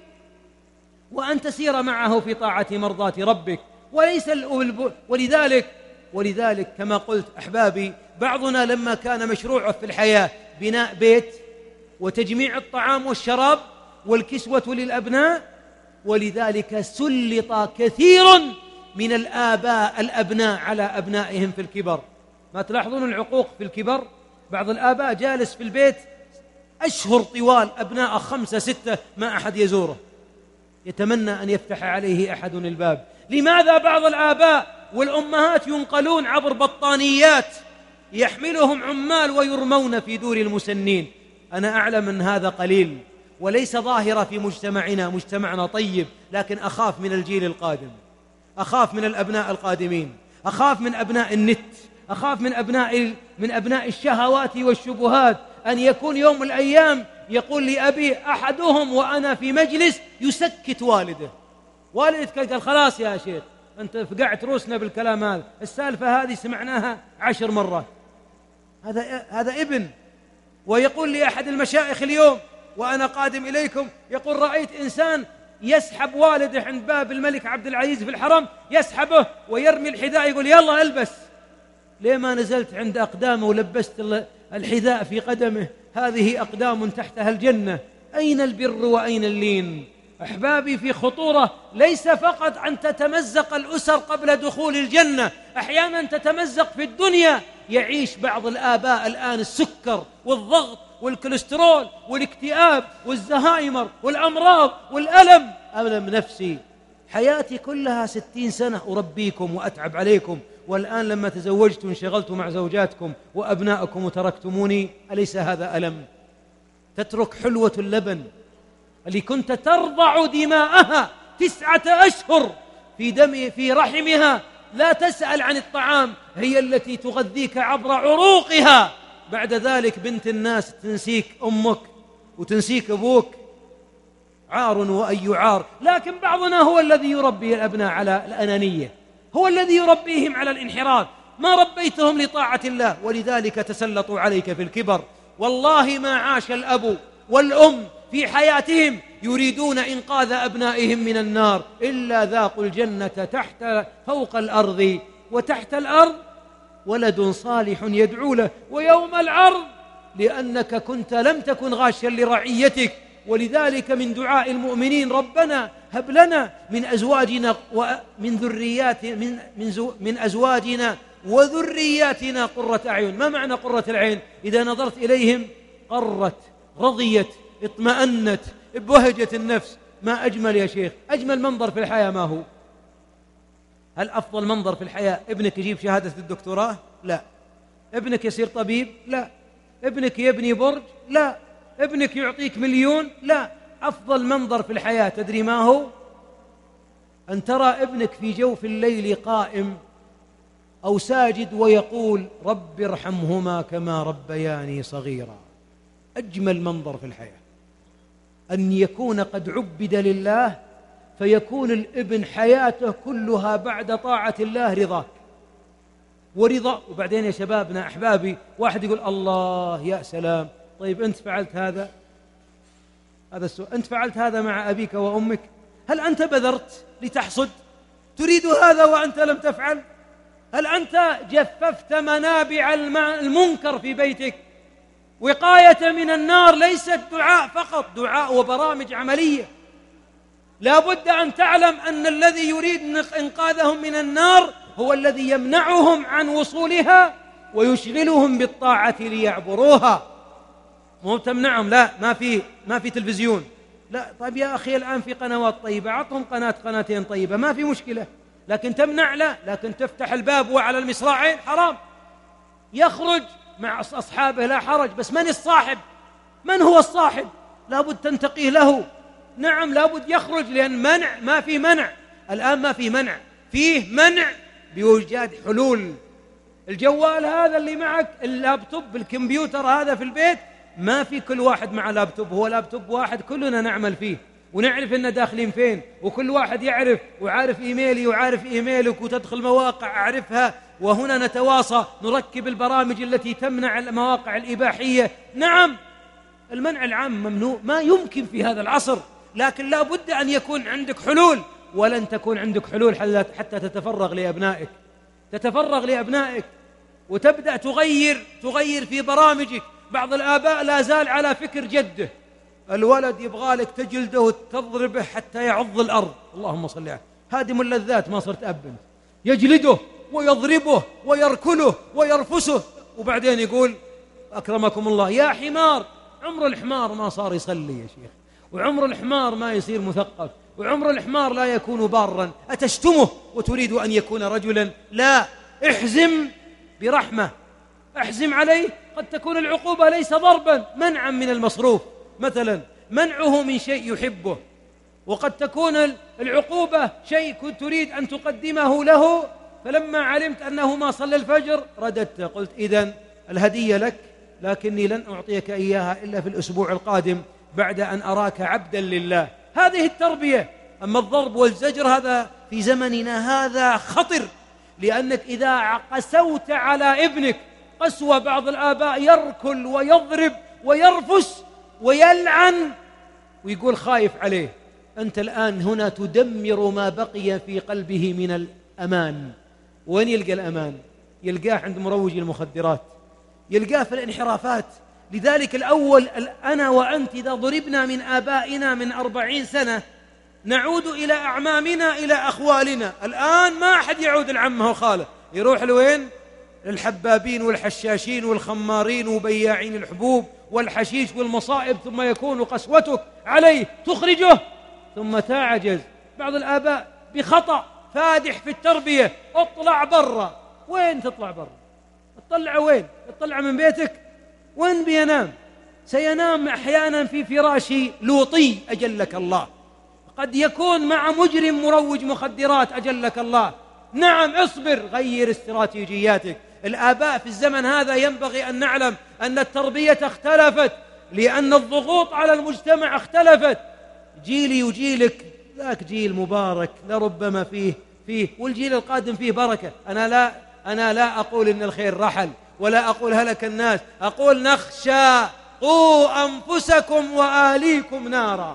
وأن تسير معه في طاعة مرضاة ربك، وليس الأب. ولذلك ولذلك كما قلت أحبابي، بعضنا لما كان مشروعه في الحياة بناء بيت وتجميع الطعام والشراب والكسوة للأبناء، ولذلك سلط كثير من الآباء الأبناء على أبنائهم في الكبر. ما تلاحظون العقوق في الكبر؟ بعض الآباء جالس في البيت أشهر طوال، أبناء خمسة ستة ما أحد يزوره، يتمنى أن يفتح عليه أحد الباب. لماذا بعض الآباء والأمهات ينقلون عبر بطانيات يحملهم عمال ويرمون في دور المسنين؟ أنا أعلم أن هذا قليل وليس ظاهرة في مجتمعنا، مجتمعنا طيب، لكن أخاف من الجيل القادم، أخاف من الأبناء القادمين، أخاف من أبناء النت، أخاف من أبناء من أبناء الشهوات والشبهات، أن يكون يوم من الأيام يقول لي أبي أحدهم وأنا في مجلس يسكت والده، والدك قال خلاص يا شيخ أنت فقعت روسنا بالكلام هذا، السالفة هذه سمعناها عشر مرات. هذا هذا ابن. ويقول لي أحد المشايخ اليوم وأنا قادم إليكم، يقول رأيت إنسان يسحب والده عند باب الملك عبد العزيز في الحرم، يسحبه ويرمي الحذاء، يقول يلا البس. ليه ما نزلت عند أقدامه ولبست الحذاء في قدمه؟ هذه أقدام تحتها الجنة. أين البر وأين اللين؟ أحبابي، في خطورة ليس فقط أن تتمزق الأسر قبل دخول الجنة، أحيانا تتمزق في الدنيا. يعيش بعض الآباء الآن السكر والضغط والكوليسترول والاكتئاب والزهايمر والأمراض والألم، ألم نفسي. حياتي كلها ستين سنة أربيكم وأتعب عليكم، والآن لما تزوجت وانشغلت مع زوجاتكم وأبنائكم وتركتموني، أليس هذا ألم؟ تترك حلوة اللبن اللي كنت ترضع دماءها تسعة أشهر في دم في رحمها، لا تسأل عن الطعام، هي التي تغذيك عبر عروقها. بعد ذلك بنت الناس تنسيك أمك وتنسيك أبوك، عار وأي عار. لكن بعضنا هو الذي يربي الأبناء على الأنانية، هو الذي يربيهم على الانحراف، ما ربيتهم لطاعة الله، ولذلك تسلطوا عليك في الكبر. والله ما عاش الأب والأم في حياتهم يريدون إنقاذ أبنائهم من النار إلا ذاقوا الجنة تحت فوق الأرض وتحت الأرض ولد صالح يدعو له، ويوم العرض لأنك كنت لم تكن غاشا لرعيتك ولذلك من دعاء المؤمنين ربنا هب لنا من أزواجنا ومن ذريات من من, زو من أزواجنا وذرياتنا قرة أعين. ما معنى قرة العين؟ إذا نظرت إليهم قرت، رضيت، اطمأنت، ابهجت النفس. ما أجمل يا شيخ. أجمل منظر في الحياة ما هو؟ هل أفضل منظر في الحياة ابنك يجيب شهادة الدكتوراه؟ لا. ابنك يصير طبيب؟ لا. ابنك يبني برج؟ لا. ابنك يعطيك مليون؟ لا. أفضل منظر في الحياة تدري ما هو؟ أن ترى ابنك في جوف الليل قائم أو ساجد ويقول رب ارحمهما كما ربياني صغيرا. أجمل منظر في الحياة أن يكون قد عبد لله فيكون الابن حياته كلها بعد طاعة الله رضاك ورضا. وبعدين يا شبابنا أحبابي، واحد يقول الله يا سلام، طيب أنت فعلت هذا؟ هذا السؤال. أنت فعلت هذا مع أبيك وأمك؟ هل أنت بذرت لتحصد؟ تريد هذا وأنت لم تفعل؟ هل أنت جففت منابع المنكر في بيتك؟ وقاية من النار ليست دعاء فقط، دعاء وبرامج عملية. لا بد أن تعلم أن الذي يريد إنقاذهم من النار هو الذي يمنعهم عن وصولها ويشغلهم بالطاعة ليعبروها. مو تمنعهم، لا، ما في ما في تلفزيون، لا. طيب يا أخي الآن في قنوات طيبة، أعطهم قناة قناتين طيبة، ما في مشكلة. لكن تمنع، لا. لكن تفتح الباب وعلى المصراعين حرام. يخرج مع أصحابه لا حرج، بس من الصاحب؟ من هو الصاحب؟ لابد تنتقيه له. نعم لابد يخرج، لأن منع ما في منع. الآن ما في منع، فيه منع بوجود حلول. الجوال هذا اللي معك، اللابتوب، الكمبيوتر هذا في البيت، ما في كل واحد مع لابتوب، هو لابتوب واحد كلنا نعمل فيه ونعرف إننا داخلين فين، وكل واحد يعرف وعارف إيميلي وعارف إيميلك، وتدخل مواقع أعرفها، وهنا نتواصى نركب البرامج التي تمنع المواقع الإباحية. نعم المنع العام ممنوع، ما يمكن في هذا العصر، لكن لا بد أن يكون عندك حلول. ولن تكون عندك حلول حتى تتفرغ لأبنائك، تتفرغ لأبنائك وتبدأ تغير تغير في برامجك. بعض الآباء لا زال على فكر جده، الولد يبغالك تجلده وتضربه حتى يعض الأرض. اللهم صل عليه، هادم اللذات. ما صرت أب، يجلده ويضربه ويركله ويرفسه، وبعدين يقول أكرمكم الله يا حمار. عمر الحمار ما صار يصلي يا شيخ، وعمر الحمار ما يصير مثقف، وعمر الحمار لا يكون بارا. أتشتمه وتريد أن يكون رجلا؟ لا، احزم برحمة، احزم عليه. قد تكون العقوبة ليس ضربا، منعا من المصروف مثلا، منعه من شيء يحبه. وقد تكون العقوبة شيء كنت تريد أن تقدمه له، فلما علمت أنه ما صلى الفجر رددت، قلت إذن الهدية لك، لكني لن أعطيك إياها إلا في الأسبوع القادم بعد أن أراك عبدا لله. هذه التربية. أما الضرب والزجر هذا في زمننا هذا خطر، لأنك إذا قسوت على ابنك قسوة، بعض الآباء يركل ويضرب ويرفس ويلعن ويقول خايف عليه. أنت الآن هنا تدمر ما بقي في قلبه من الأمان. وين يلقى الأمان؟ يلقاه عند مروج المخدرات، يلقاه في الانحرافات. لذلك الأول، أنا وأنت إذا ضربنا من آبائنا من أربعين سنة نعود إلى أعمامنا إلى أخوالنا. الآن ما أحد يعود العمه وخاله، يروح لوين؟ للحبابين والحشاشين والخمارين وبياعين الحبوب والحشيش والمصائب، ثم يكون قسوتك عليه تخرجه ثم تعجز. بعض الآباء بخطأ فادح في التربية، اطلع برا. وين تطلع برا؟ تطلع وين؟ تطلع من بيتك؟ وين بينام؟ سينام أحيانا في فراش لوطي أجلك الله، قد يكون مع مجرم مروج مخدرات أجلك الله. نعم اصبر، غير استراتيجياتك. الآباء في الزمن هذا ينبغي أن نعلم أن التربية اختلفت، لأن الضغوط على المجتمع اختلفت. جيلي وجيلك ذاك جيل مبارك لربما فيه فيه والجيل القادم فيه بركة. أنا لا أنا لا أقول إن الخير رحل، ولا أقول هلك الناس، أقول نخشى قوا أنفسكم وآليكم نارا.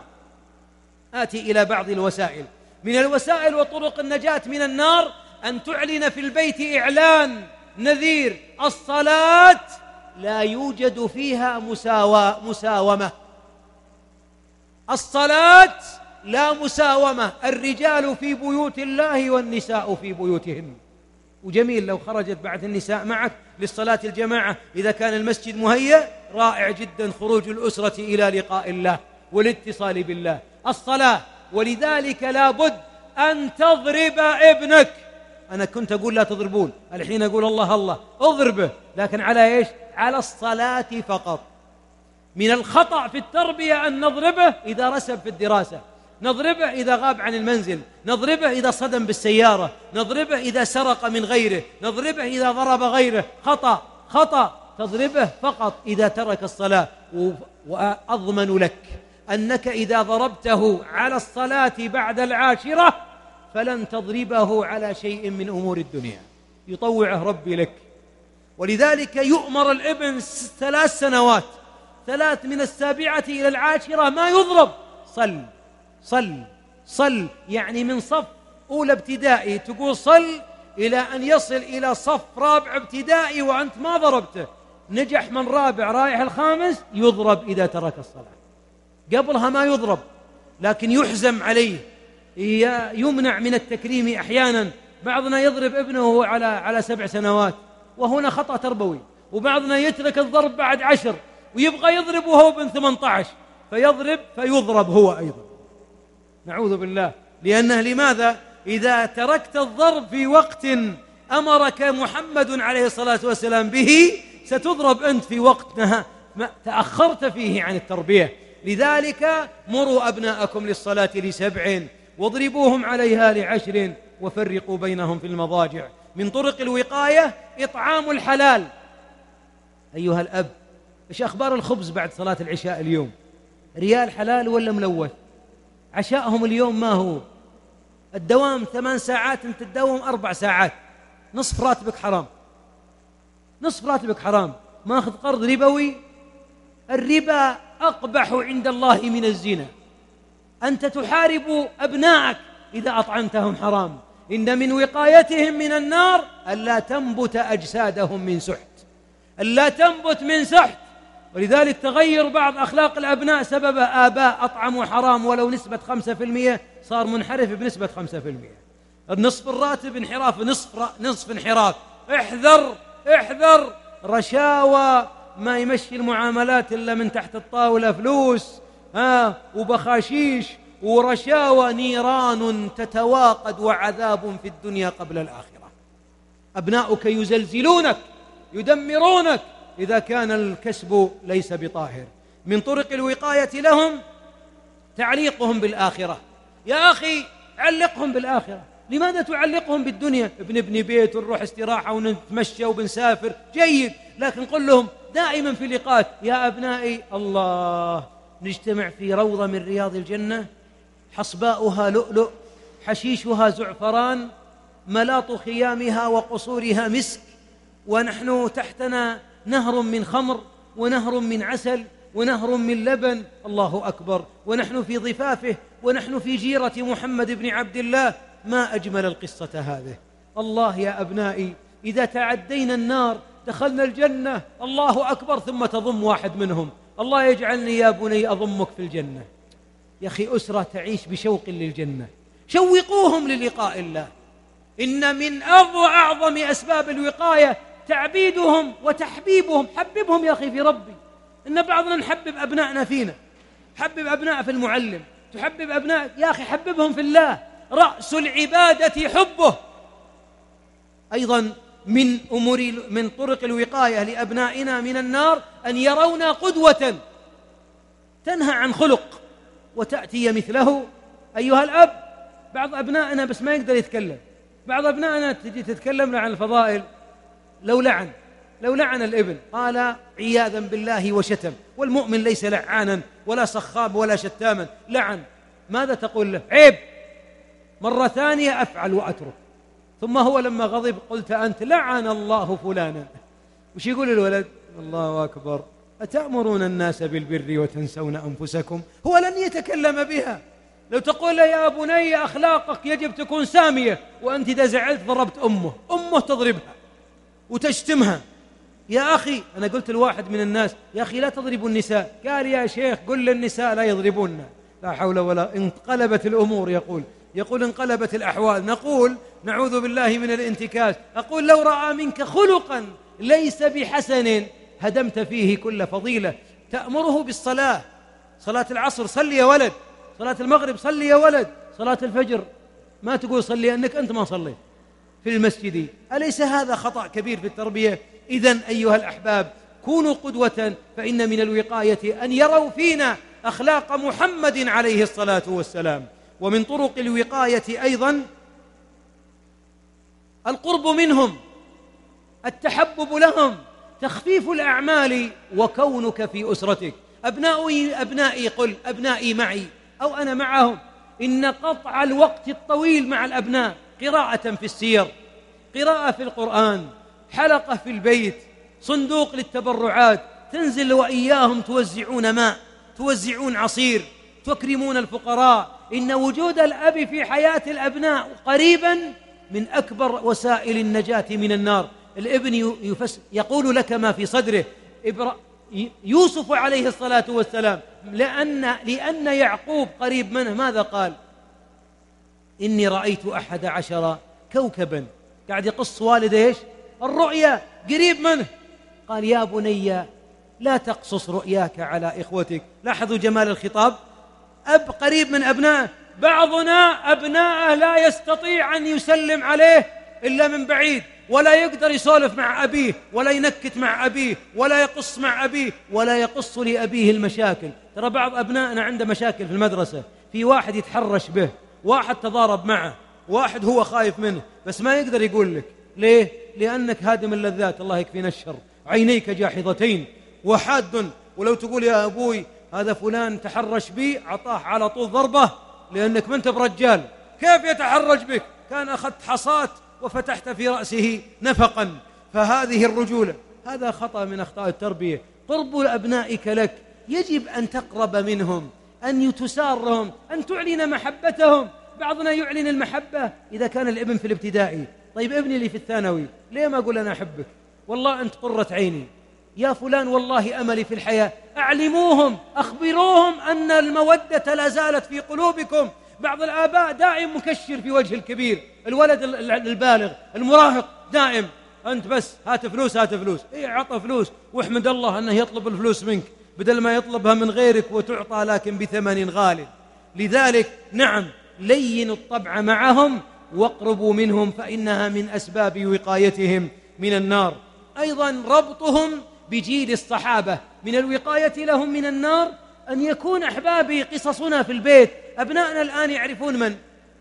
آتي إلى بعض الوسائل. من الوسائل وطرق النجاة من النار أن تعلن في البيت إعلان نذير: الصلاة لا يوجد فيها مساواة مساومة. الصلاة لا مساومة، الرجال في بيوت الله والنساء في بيوتهن. وجميل لو خرجت بعد النساء معك للصلاة الجماعة إذا كان المسجد مهيأ، رائع جدا خروج الأسرة إلى لقاء الله والاتصال بالله. الصلاة، ولذلك لا بد أن تضرب ابنك. أنا كنت أقول لا تضربون، الحين أقول الله الله، اضربه، لكن على إيش؟ على الصلاة فقط. من الخطأ في التربية أن نضربه إذا رسب في الدراسة، نضربه إذا غاب عن المنزل، نضربه إذا صدم بالسيارة، نضربه إذا سرق من غيره، نضربه إذا ضرب غيره. خطأ خطأ، تضربه فقط إذا ترك الصلاة. وأضمن لك أنك إذا ضربته على الصلاة بعد العاشرة فلن تضربه على شيء من أمور الدنيا، يطوعه ربي لك. ولذلك يؤمر الابن ثلاث سنوات، ثلاث من السابعة إلى العاشرة ما يضرب. صل صل صل، يعني من صف أولى ابتدائي تقول صل إلى أن يصل إلى صف رابع ابتدائي وأنت ما ضربته. نجح من رابع رايح الخامس يضرب إذا ترك الصلاة، قبلها ما يضرب، لكن يحزم عليه، يمنع من التكريم. أحيانا بعضنا يضرب ابنه وهو على على سبع سنوات، وهنا خطأ تربوي. وبعضنا يترك الضرب بعد عشر ويبغى يضرب وهو بن ثمانية عشر، فيضرب فيضرب هو أيضا، نعوذ بالله. لأنه لماذا؟ إذا تركت الضرب في وقت أمرك محمد عليه الصلاة والسلام به ستضرب أنت في وقت ما تأخرت فيه عن التربية. لذلك مروا أبناءكم للصلاة لسبع واضربوهم عليها لعشر وفرقوا بينهم في المضاجع. من طرق الوقاية إطعام الحلال. أيها الأب، إيش أخبار الخبز بعد صلاة العشاء اليوم؟ ريال حلال ولا ملوث؟ عشاءهم اليوم ما هو؟ الدوام ثمان ساعات، أنت تداوم أربع ساعات، نصف راتبك حرام، نصف راتبك حرام. ماخذ قرض ربوي، الربا أقبح عند الله من الزنا. أنت تحارب أبنائك إذا أطعمتهم حرام. إن من وقايتهم من النار ألا تنبت أجسادهم من سحت، ألا تنبت من سحت. ولذلك تغير بعض أخلاق الأبناء سبب آباء أطعموا حرام، ولو نسبة خمسة في المئة صار منحرف بنسبة خمسة في المئة. النصف الراتب انحراف، نصف, نصف انحراف. احذر احذر، رشاوى، ما يمشي المعاملات إلا من تحت الطاولة، فلوس ها وبخاشيش ورشاوى، نيران تتواقد وعذاب في الدنيا قبل الآخرة. أبناؤك يزلزلونك يدمرونك إذا كان الكسب ليس بطاهر. من طرق الوقاية لهم تعليقهم بالآخرة. يا أخي علقهم بالآخرة، لماذا تعلقهم بالدنيا؟ ابن ابن بيت ونروح استراحة ونتمشى وبنسافر، جيد، لكن قل لهم دائما في لقاءات يا أبنائي الله نجتمع في روضة من رياض الجنة، حصباؤها لؤلؤ، حشيشها زعفران، ملاط خيامها وقصورها مسك، ونحن تحتنا نهر من خمر ونهر من عسل ونهر من لبن، الله أكبر، ونحن في ضفافه ونحن في جيرة محمد بن عبد الله. ما أجمل القصة هذه. الله يا أبنائي، إذا تعدينا النار دخلنا الجنة، الله أكبر، ثم تضم واحد منهم، الله يجعلني يا بني أضمك في الجنة. يا أخي أسرة تعيش بشوق للجنة، شوقوهم للقاء الله. إن من أعظم أسباب الوقاية تعبيدهم وتحبيبهم. حببهم يا أخي في ربي. إن بعضنا نحبب أبنائنا فينا، حبب أبناء في المعلم، تحبب أبناء، يا أخي حببهم في الله. رأس العبادة حبه. أيضا من أمور من طرق الوقاية لأبنائنا من النار أن يرونا قدوة تنهى عن خلق وتأتي مثله. أيها الأب، بعض أبنائنا بس ما يقدر يتكلم، بعض أبنائنا تجي تتكلم له عن الفضائل، لو لعن لو لعن الابن قال عياذا بالله وشتم، والمؤمن ليس لعانا ولا صخاب ولا شتاما، لعن، ماذا تقول له؟ عيب. مرة ثانية أفعل وأترك. ثم هو لما غضب قلت أنت لعن الله فلانا. وش يقول الولد؟ الله أكبر، أتأمرون الناس بالبر وتنسون أنفسكم؟ هو لن يتكلم بها. لو تقول له يا بني أخلاقك يجب تكون سامية، وأنت إذا زعلت ضربت أمه، أمه تضربها وتشتمها. يا أخي، أنا قلت لواحد من الناس يا أخي لا تضربوا النساء، قال يا شيخ قل للنساء لا يضربوننا. لا حول ولا، انقلبت الأمور. يقول يقول انقلبت الأحوال. نقول نعوذ بالله من الانتكاس. أقول لو رأى منك خلقا ليس بحسن هدمت فيه كل فضيلة. تأمره بالصلاة، صلاة العصر صلي يا ولد، صلاة المغرب صلي يا ولد، صلاة الفجر ما تقول صلي أنك أنت ما صليت في المسجد. أليس هذا خطأ كبير في التربية؟ إذن أيها الأحباب كونوا قدوة، فإن من الوقاية أن يروا فينا أخلاق محمد عليه الصلاة والسلام. ومن طرق الوقاية أيضا القرب منهم، التحبب لهم، تخفيف الأعمال، وكونك في أسرتك. أبنائي أبنائي قل أبنائي معي أو أنا معهم. إن قطع الوقت الطويل مع الأبناء، قراءة في السير، قراءة في القرآن، حلقة في البيت، صندوق للتبرعات، تنزل وإياهم توزعون ماء، توزعون عصير، تكرمون الفقراء. إن وجود الأب في حياة الأبناء قريبا من أكبر وسائل النجاة من النار. الابن يفس يقول لك ما في صدره. يوسف عليه الصلاة والسلام لأن, لأن يعقوب قريب منه ماذا قال؟ إني رأيت أحد عشر كوكبا. قاعد يقص والد إيش؟ الرؤيا، قريب منه. قال يا بني لا تقصص رؤياك على إخوتك. لاحظوا جمال الخطاب. أب قريب من أبنائه. بعضنا أبنائه لا يستطيع أن يسلم عليه إلا من بعيد، ولا يقدر يسولف مع أبيه، ولا ينكت مع أبيه، ولا يقص مع أبيه، ولا يقص لأبيه المشاكل. ترى بعض أبنائنا عنده مشاكل في المدرسة، في واحد يتحرش به، واحد تضارب معه، واحد هو خايف منه، بس ما يقدر يقول لك. ليه؟ لأنك هادم اللذات، الله يكفينا الشر، عينيك جاحظتين وحاد. ولو تقول يا أبوي هذا فلان تحرش بي، عطاه على طول ضربة، لأنك ما أنت برجال. كيف يتحرج بك؟ كان أخذت حصاة وفتحت في رأسه نفقا. فهذه الرجولة، هذا خطأ من أخطاء التربية. قرب أبنائك لك، يجب أن تقرب منهم، أن يتسارهم، أن تعلن محبتهم. بعضنا يعلن المحبة إذا كان الابن في الابتدائي. طيب ابني اللي في الثانوي ليه ما أقول أنا أحبك؟ والله أنت قرة عيني يا فلان، والله أملي في الحياة. أعلموهم، أخبروهم أن المودة لا زالت في قلوبكم. بعض الآباء دائم مكشر في وجه الكبير، الولد البالغ المراهق دائم أنت بس هات فلوس هات فلوس. إيه عطى فلوس، واحمد الله أنه يطلب الفلوس منك بدل ما يطلبها من غيرك وتعطى لكن بثمن غالي. لذلك نعم لينوا الطبع معهم واقربوا منهم، فإنها من أسباب وقايتهم من النار. أيضا ربطهم بجيل الصحابة، من الوقاية لهم من النار أن يكون أحبابي قصصنا في البيت. أبنائنا الآن يعرفون من؟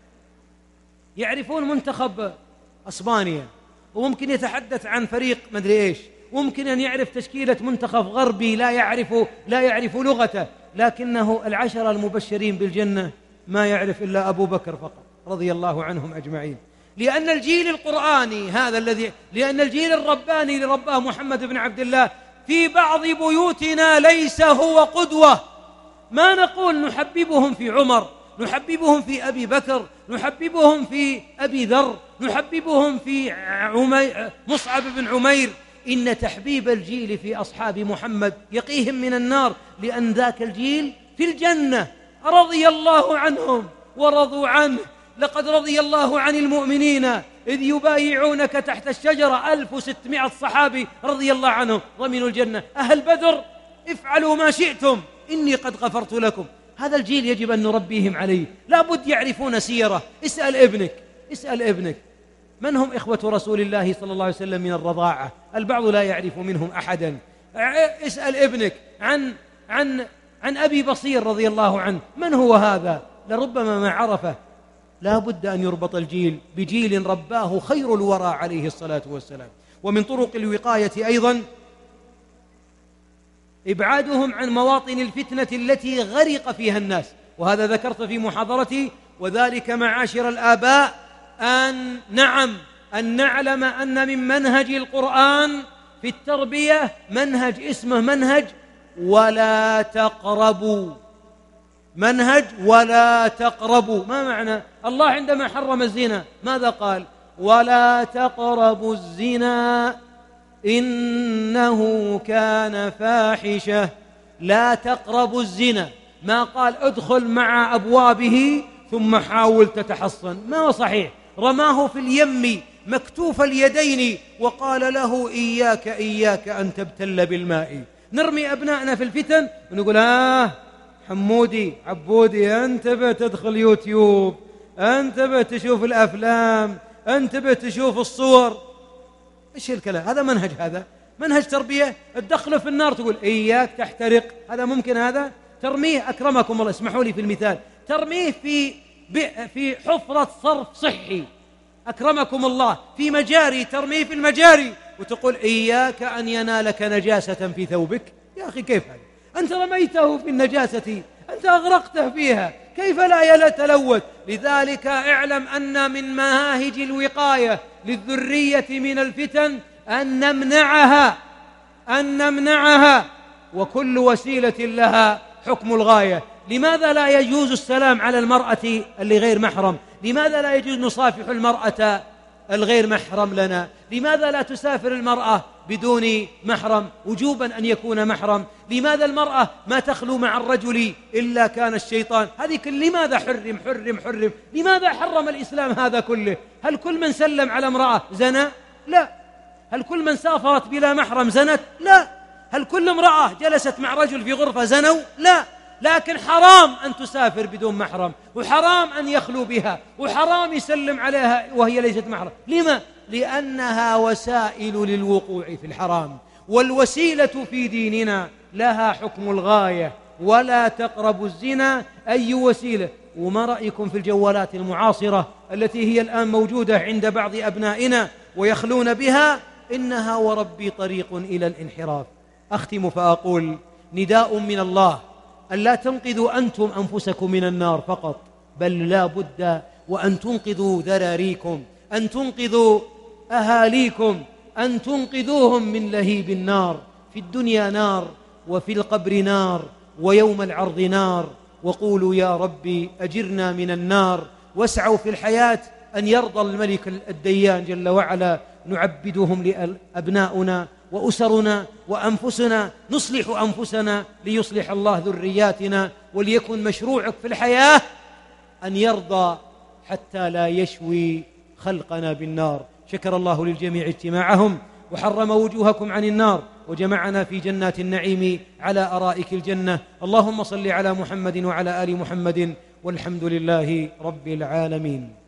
يعرفون منتخب أسبانيا، وممكن يتحدث عن فريق مدري إيش، وممكن أن يعرف تشكيلة منتخب غربي لا يعرف لا يعرف لغته، لكنه العشرة المبشرين بالجنة ما يعرف إلا أبو بكر فقط رضي الله عنهم أجمعين. لأن الجيل القرآني هذا الذي لأن الجيل الرباني اللي رباه محمد بن عبد الله في بعض بيوتنا ليس هو قدوة. ما نقول نحببهم في عمر، نحببهم في أبي بكر، نحببهم في أبي ذر، نحببهم في عمي... مصعب بن عمير. إن تحبيب الجيل في أصحاب محمد يقيهم من النار، لأن ذاك الجيل في الجنة رضي الله عنهم ورضوا عنه. لقد رضي الله عن المؤمنين إذ يبايعونك تحت الشجرة، ألف وستمائة صحابي رضي الله عنهم ضمنوا الجنة. أهل بدر افعلوا ما شئتم إني قد غفرت لكم. هذا الجيل يجب أن نربيهم عليه، لا بد يعرفون سيرة. اسأل ابنك اسأل ابنك من هم إخوة رسول الله صلى الله عليه وسلم من الرضاعة، البعض لا يعرف منهم أحدا. اسأل ابنك عن عن عن أبي بصير رضي الله عنه، من هو هذا؟ لربما ما عرفه. لا بد أن يربط الجيل بجيل رباه خير الورى عليه الصلاة والسلام. ومن طرق الوقاية أيضا إبعادهم عن مواطن الفتنة التي غرق فيها الناس، وهذا ذكرت في محاضرتي. وذلك معاشر الآباء أن نعم أن نعلم أن من منهج القرآن في التربية منهج اسمه منهج ولا تقربوا. منهج ولا تقربوا، ما معنى؟ الله عندما حرم الزنا ماذا قال؟ ولا تقربوا الزنا إنه كان فاحشة. لا تقربوا الزنا، ما قال ادخل مع أبوابه ثم حاول تتحصن، ما هو صحيح. رماه في اليم مكتوف اليدين وقال له إياك إياك أن تبتل بالماء. نرمي أبنائنا في الفتن ونقول آه حمودي عبودي انتبه تدخل يوتيوب، انتبه تشوف الأفلام، انتبه تشوف الصور. إيش الكلام هذا؟ منهج هذا منهج تربية؟ تدخله في النار تقول إياك تحترق، هذا ممكن؟ هذا ترميه أكرمكم الله، اسمحوا لي في المثال، ترميه في في حفرة صرف صحي أكرمكم الله، في مجاري، ترميه في المجاري وتقول إياك أن ينالك نجاسة في ثوبك. يا أخي كيف هذا؟ أنت رميته في النجاسة، أنت أغرقته فيها، كيف لا يتلوث؟ لذلك اعلم أن من مناهج الوقاية للذرية من الفتن أن نمنعها أن نمنعها وكل وسيلة لها حكم الغاية. لماذا لا يجوز السلام على المرأة اللي غير محرم؟ لماذا لا يجوز نصافح المرأة الغير محرم لنا؟ لماذا لا تسافر المرأة بدون محرم وجوبا أن يكون محرم؟ لماذا المرأة ما تخلو مع الرجل إلا كان الشيطان؟ هذه كل لماذا حرم حرم حرم؟ لماذا حرم الإسلام هذا كله؟ هل كل من سلم على امرأة زنى؟ لا. هل كل من سافرت بلا محرم زنت؟ لا. هل كل امرأة جلست مع رجل في غرفة زنوا؟ لا. لكن حرام أن تسافر بدون محرم، وحرام أن يخلو بها، وحرام يسلم عليها وهي ليست محرم. لما؟ لأنها وسائل للوقوع في الحرام، والوسيلة في ديننا لها حكم الغاية. ولا تقربوا الزنا أي وسيلة. وما رأيكم في الجوالات المعاصرة التي هي الآن موجودة عند بعض أبنائنا ويخلون بها؟ إنها وربي طريق إلى الانحراف. أختم فأقول نداء من الله أن لا تنقذوا أنتم أنفسكم من النار فقط، بل لا بد وأن تنقذوا ذراريكم، أن تنقذوا أهاليكم، أن تنقذوهم من لهيب النار. في الدنيا نار، وفي القبر نار، ويوم العرض نار. وقولوا يا ربي أجرنا من النار. واسعوا في الحياة أن يرضى الملك الديان جل وعلا. نعبدهم لأبناؤنا وأسرنا وأنفسنا، نصلح أنفسنا ليصلح الله ذرياتنا. وليكن مشروعك في الحياة أن يرضى حتى لا يشوي خلقنا بالنار. شكر الله للجميع اجتماعهم وحرم وجوهكم عن النار، وجمعنا في جنات النعيم على أرائك الجنة. اللهم صل على محمد وعلى آل محمد، والحمد لله رب العالمين.